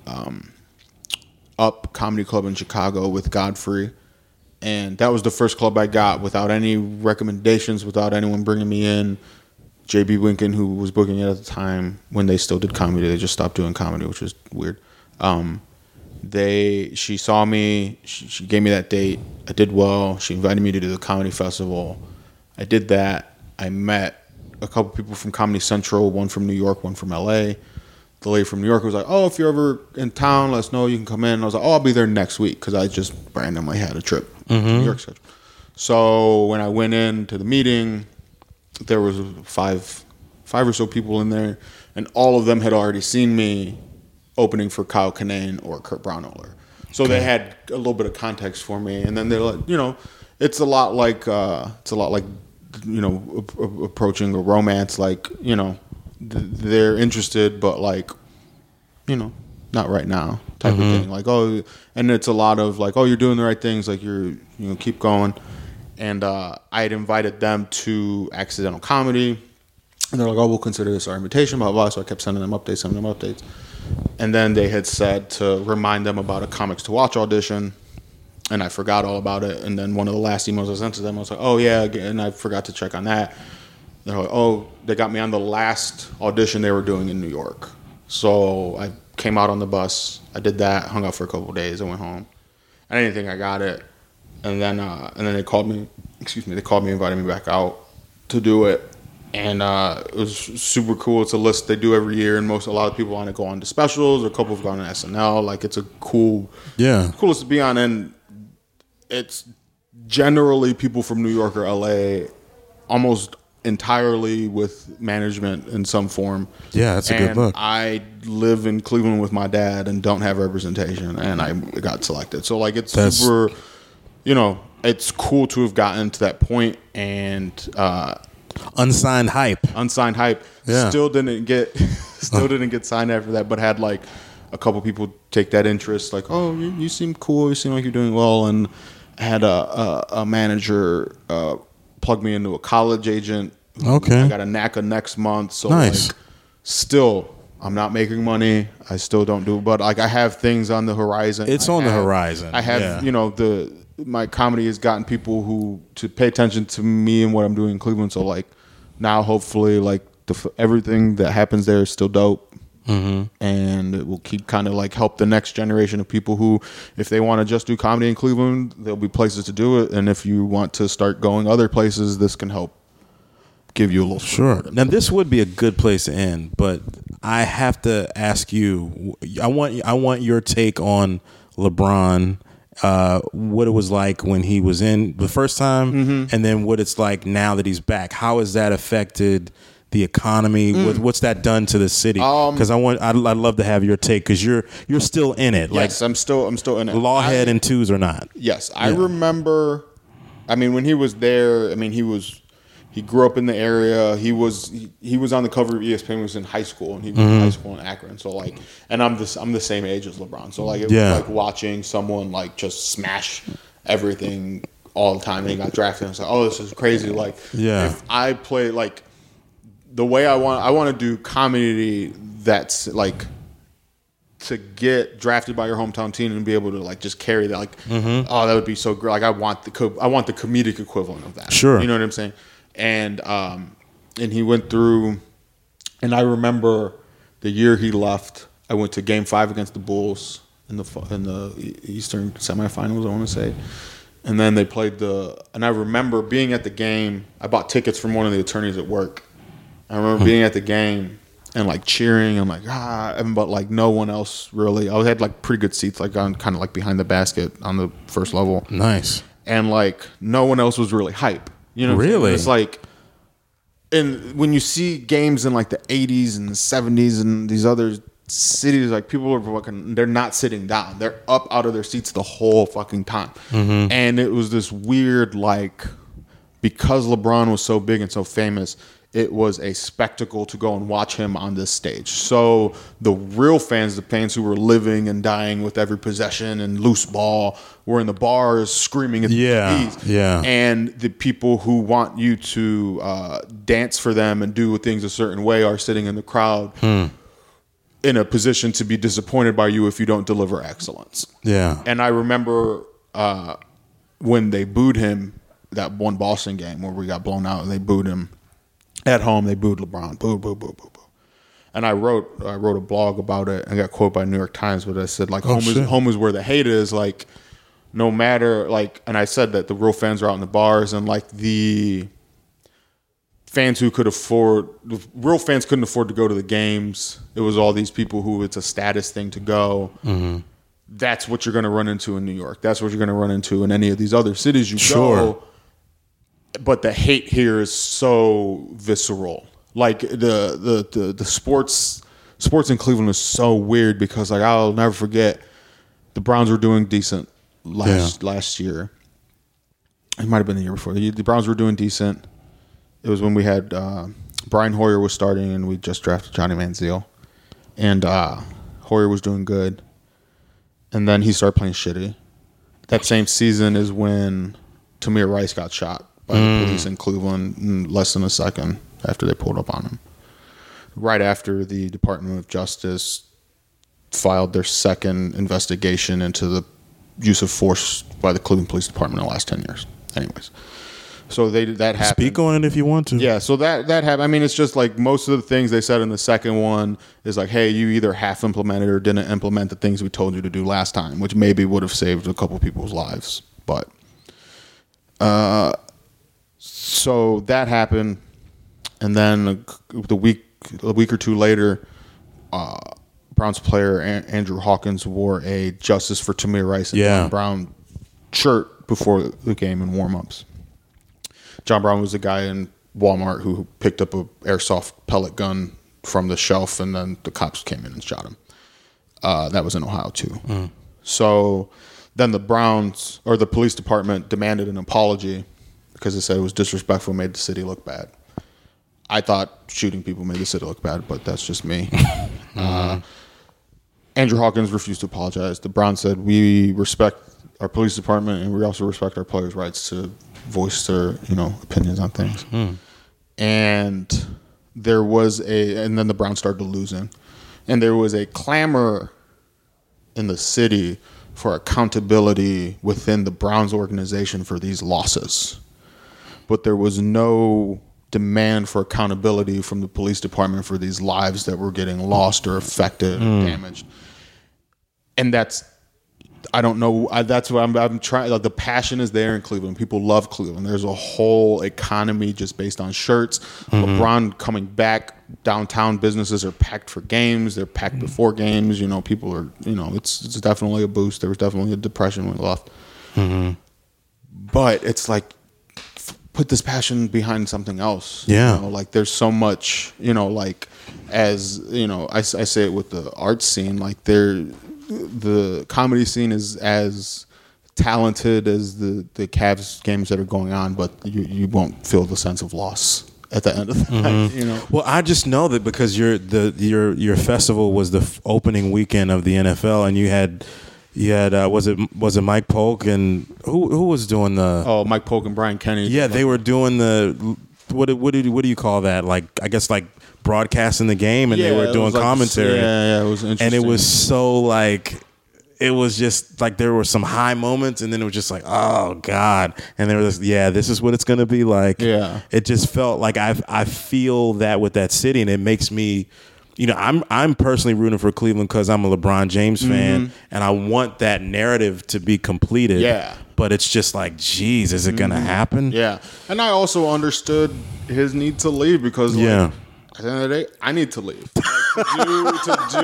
Up Comedy Club in Chicago with Godfrey, and that was the first club I got without any recommendations, without anyone bringing me in. J.B. Winkin, who was booking it at the time, when they still did comedy, they just stopped doing comedy, which was weird. She saw me, she gave me that date. I did well. She invited me to do the comedy festival. I did that. I met a couple people from Comedy Central, one from New York, one from LA. The lady from New York was like, oh, if you're ever in town, let us know, you can come in. And I was like, oh, I'll be there next week, because I just randomly had a trip to New York schedule. So when I went in to the meeting, there was five or so people in there, and all of them had already seen me opening for Kyle Kinane or Kurt Braunohler. So they had a little bit of context for me, and then they're like, it's a lot like approaching a romance, like, they're interested, but like, not right now type of thing. Like, oh, and it's a lot of like, oh, you're doing the right things, like keep going. And I had invited them to Accidental Comedy, and they're like, oh, we'll consider this our invitation, blah, blah. So I kept sending them updates. And then they had said to remind them about a Comics to Watch audition. And I forgot all about it. And then one of the last emails I sent to them, I was like, oh, yeah, and I forgot to check on that. They're like, oh, they got me on the last audition they were doing in New York. So I came out on the bus. I did that, hung out for a couple of days, and went home. I didn't think I got it. And then they called me, invited me back out to do it. And it was super cool. It's a list they do every year, and a lot of people on it go on to specials, or a couple have gone to SNL. Like, it's a cool list to be on. And it's generally people from New York or LA, almost entirely with management in some form. Yeah, that's a good look. I live in Cleveland with my dad and don't have representation, and I got selected. So like, it's super, it's cool to have gotten to that point. And unsigned hype. Yeah. Still didn't get signed after that, but had like a couple people take that interest, like, oh, you seem cool, you seem like you're doing well. And I had a manager plug me into a college agent. Okay. I got a NACA next month. So nice. Like, still, I'm not making money. I still don't do, but like, I have things on the horizon. It's on the horizon. I have, my comedy has gotten people who to pay attention to me and what I'm doing in Cleveland. So like, now hopefully like everything that happens there is still dope. And it will keep kind of like help the next generation of people who, if they want to just do comedy in Cleveland, there'll be places to do it. And if you want to start going other places, this can help give you a little sure. Now this would be a good place to end, but I have to ask you. I want your take on LeBron. What it was like when he was in the first time, and then what it's like now that he's back. How has that affected the economy? What's that done to the city? Because I'd love to have your take, because you're still in it. Yes, I'm still in it. Lawhead and twos or not? Yes, I remember. I mean, when he was there, I mean, he grew up in the area. He was on the cover of ESPN when he was in high school, and he was in high school in Akron. So like, and I'm the same age as LeBron. So like, it was like watching someone like just smash everything all the time, and he got drafted. And I was like, oh, this is crazy. Like, if I play like the way I want to do comedy that's like to get drafted by your hometown team and be able to like just carry that. Like, oh, that would be so great. Like, I want the comedic equivalent of that. Sure, you know what I'm saying. And he went through, and I remember the year he left. I went to Game 5 against the Bulls in the Eastern semifinals, I want to say, and then they played and I remember being at the game. I bought tickets from one of the attorneys at work. I remember being at the game and like cheering. I'm like, but like no one else really. I had like pretty good seats, like on kind of like behind the basket on the first level. Nice. And like no one else was really hype. You know, really? It's like, and when you see games in like the 80s and the 70s and these other cities, like people are fucking, they're not sitting down. They're up out of their seats the whole fucking time. And it was this weird, like, because LeBron was so big and so famous, it was a spectacle to go and watch him on this stage. So the real fans, the fans who were living and dying with every possession and loose ball, were in the bars screaming at the TVs. Yeah. And the people who want you to dance for them and do things a certain way are sitting in the crowd in a position to be disappointed by you if you don't deliver excellence. Yeah. And I remember when they booed him, that one Boston game where we got blown out and they booed him. At home, they booed LeBron. Boo, boo, boo, boo, boo. And I wrote a blog about it. I got quoted by New York Times, but I said, like, home is where the hate is. Like, no matter, like, and I said that the real fans are out in the bars, and like the fans who could afford, the real fans couldn't afford to go to the games. It was all these people who it's a status thing to go. That's what you're going to run into in New York. That's what you're going to run into in any of these other cities you go. But the hate here is so visceral. Like the sports in Cleveland is so weird because like I'll never forget the Browns were doing decent last year. It might have been the year before. The Browns were doing decent. It was when we had Brian Hoyer was starting and we just drafted Johnny Manziel, and Hoyer was doing good, and then he started playing shitty. That same season is when Tamir Rice got shot by the police in Cleveland in less than a second after they pulled up on him. Right after the Department of Justice filed their second investigation into the use of force by the Cleveland Police Department in the last 10 years. Anyways, so that happened. Speak on it if you want to. Yeah, so that happened. I mean, it's just like most of the things they said in the second one is like, hey, you either half implemented or didn't implement the things we told you to do last time, which maybe would have saved a couple people's lives. But so that happened, and then a week or two later, Browns player Andrew Hawkins wore a Justice for Tamir Rice and John Brown shirt before the game in warm-ups. John Brown was the guy in Walmart who picked up a airsoft pellet gun from the shelf, and then the cops came in and shot him. That was in Ohio too. So then the Browns or the police department demanded an apology because they said it was disrespectful, made the city look bad. I thought shooting people made the city look bad, but that's just me. Andrew Hawkins refused to apologize. The Browns said, we respect our police department and we also respect our players' rights to voice their, opinions on things. And there was and then the Browns started losing. And there was a clamor in the city for accountability within the Browns organization for these losses. But there was no demand for accountability from the police department for these lives that were getting lost or affected or damaged. And that's I don't know. That's what I'm trying. Like, the passion is there in Cleveland. People love Cleveland. There's a whole economy just based on shirts. LeBron coming back, downtown businesses are packed for games. They're packed before games. You know, people are. You know, it's definitely a boost. There was definitely a depression when he left. But it's like, put this passion behind something else. Yeah. You know, like, there's so much. You know, like, as you know, I say it with the art scene. Like, the comedy scene is as talented as the Cavs games that are going on, but you won't feel the sense of loss at the end of the night. You know. Well, I just know that because your festival was the opening weekend of the NFL, and you had was it Mike Polk and who was doing the Mike Polk and Brian Kenny. Yeah, they were doing the what do you call that? Like, I guess, like, broadcasting the game, and they were doing commentary. Yeah, it was interesting. And it was so, like, it was just like there were some high moments, and then it was just like, oh God, and there was this is what it's gonna be like. Yeah, it just felt like I feel that with that city, and it makes me, you know, I'm personally rooting for Cleveland because I'm a LeBron James fan, and I want that narrative to be completed. Yeah. But it's just like, geez, is it gonna happen? Yeah, and I also understood his need to leave because, like, at the end of the day, I need to leave. Like,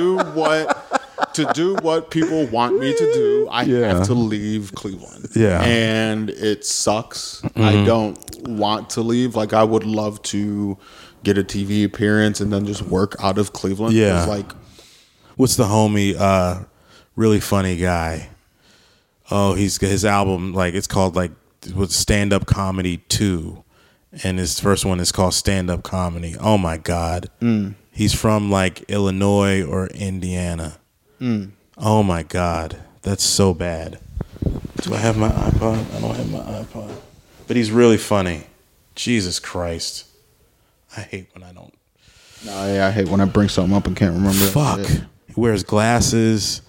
to do what people want me to do, I have to leave Cleveland. Yeah. And it sucks. I don't want to leave. Like, I would love to get a TV appearance and then just work out of Cleveland. Yeah. Like, what's the homie, really funny guy? Oh, his album, like, it's called, like, Stand Up Comedy 2. And his first one is called Stand Up Comedy. Oh my God. He's from, like, Illinois or Indiana. Oh my God. That's so bad. Do I have my iPod? I don't have my iPod. But he's really funny. Jesus Christ. I hate when I don't. No, yeah, I hate when I bring something up and can't remember. Fuck. He wears glasses.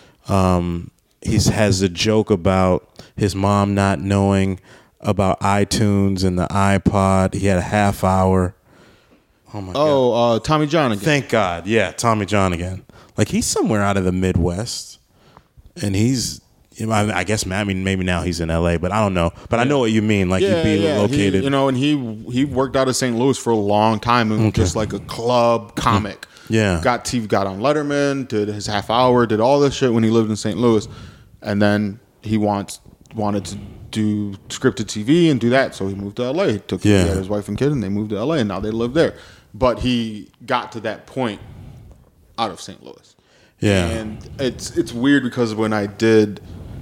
He has a joke about his mom not knowing about iTunes and the iPod. He had a half hour. Oh my God. Tommy John again. Thank God. Yeah, Tommy John again. Like, he's somewhere out of the Midwest, and he's, I guess, I mean, maybe now he's in LA, but I don't know. But I know what you mean. Like, he'd be located. And he worked out of St. Louis for a long time and just like a club comic. Yeah. Got on Letterman, did his half hour, did all this shit when he lived in St. Louis. And then he wanted to do scripted TV and do that. So he moved to LA. He had his wife and kid, and they moved to LA, and now they live there. But he got to that point out of St. Louis. Yeah. And it's weird because when I did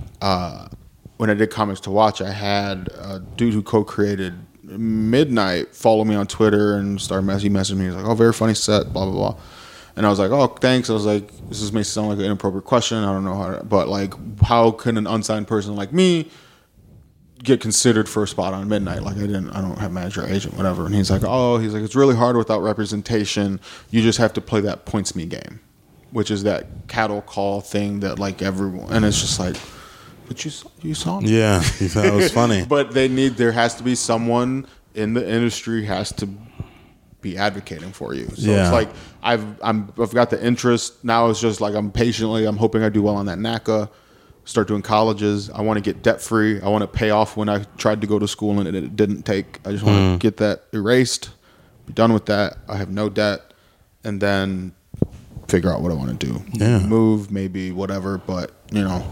Comics to Watch, I had a dude who co-created Midnight follow me on Twitter and he messaged me. He's like, oh, very funny set, blah, blah, blah. And I was like, oh, thanks. I was like, this may sound like an inappropriate question. I don't know how but like, how can an unsigned person like me get considered for a spot on Midnight? Like, I don't have manager or agent, whatever. And he's like, it's really hard without representation. You just have to play that points me game, which is that cattle call thing that, like, everyone, and it's just like, but you saw me. Yeah, you thought it was funny. But there has to be someone in the industry has to be advocating for you. So it's like, I've got the interest. Now it's just like, I'm hoping I do well on that NACA, start doing colleges. I want to get debt free. I want to pay off when I tried to go to school and it didn't take. I just want to get that erased, be done with that. I have no debt, and then figure out what I want to do. Yeah. Move, maybe, whatever, but, you know.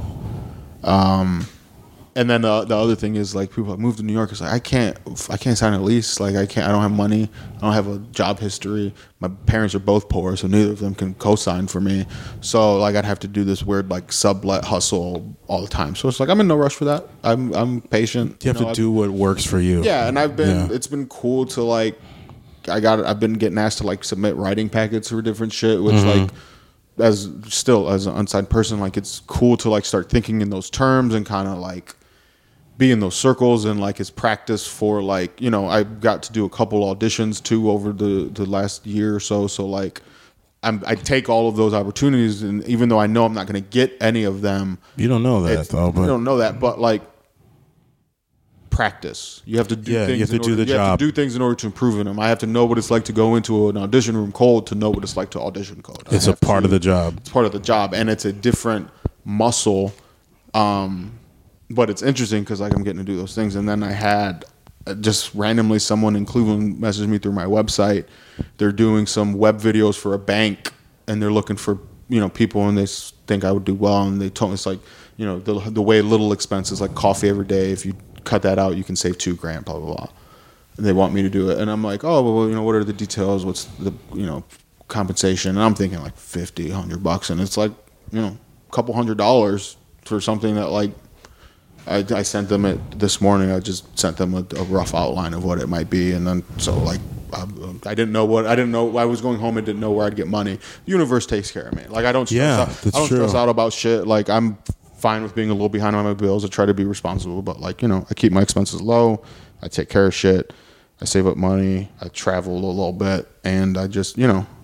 And then the other thing is, like, people that move to New York, it's like, I can't sign a lease. Like, I don't have money. I don't have a job history. My parents are both poor, so neither of them can co-sign for me. So, like, I'd have to do this weird, like, sublet hustle all the time. So it's like, I'm in no rush for that. I'm patient. You have to do what works for you. Yeah, and it's been cool to, like, I've been getting asked to, like, submit writing packets for different shit, which, like, as an unsigned person, like, it's cool to, like, start thinking in those terms and kind of, like, be in those circles, and, like, it's practice for, like, you know, I got to do a couple auditions too over the last year or so. So, like, I take all of those opportunities, and even though I know I'm not going to get any of them, you don't know that though. But you don't know that, but, like, practice. You have to do things. You have to do the job. You have to do things in order to improve in them. I have to know what it's like to go into an audition room cold to know what it's like to audition cold. It's a part of the job. It's part of the job, and it's a different muscle But it's interesting because like I'm getting to do those things. And then I had just randomly someone in Cleveland messaged me through my website. They're doing some web videos for a bank, and they're looking for people, and they think I would do well. And they told me it's like the way little expenses like coffee every day. If you cut that out, you can save $2,000. Blah blah blah. And they want me to do it, and I'm like, oh well, what are the details? What's the compensation? And I'm thinking like $50, $100, and it's like a couple $100 for something that like. I sent them it this morning. I just sent them a rough outline of what it might be, and then so like I didn't know. I was going home and didn't know where I'd get money. The universe takes care of me. Like I don't stress out about shit. Like I'm fine with being a little behind on my bills. I try to be responsible, but like I keep my expenses low. I take care of shit. I save up money. I travel a little bit, and I just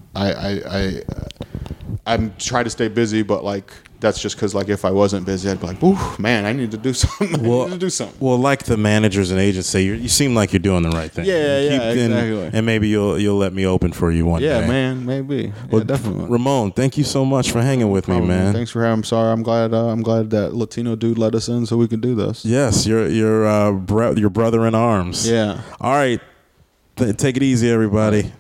I'm trying to stay busy, but like that's just because like if I wasn't busy, I'd be like, "Ooh, man, I need to do something. Well, like the managers and agents say, you seem like you're doing the right thing. Exactly. And maybe you'll let me open for you one day. Yeah, man, maybe. Well, definitely. Ramon, thank you so much for hanging with me, man. Thanks for having. I'm sorry. I'm glad that Latino dude let us in so we could do this. Yes, your brother in arms. Yeah. All right, take it easy, everybody.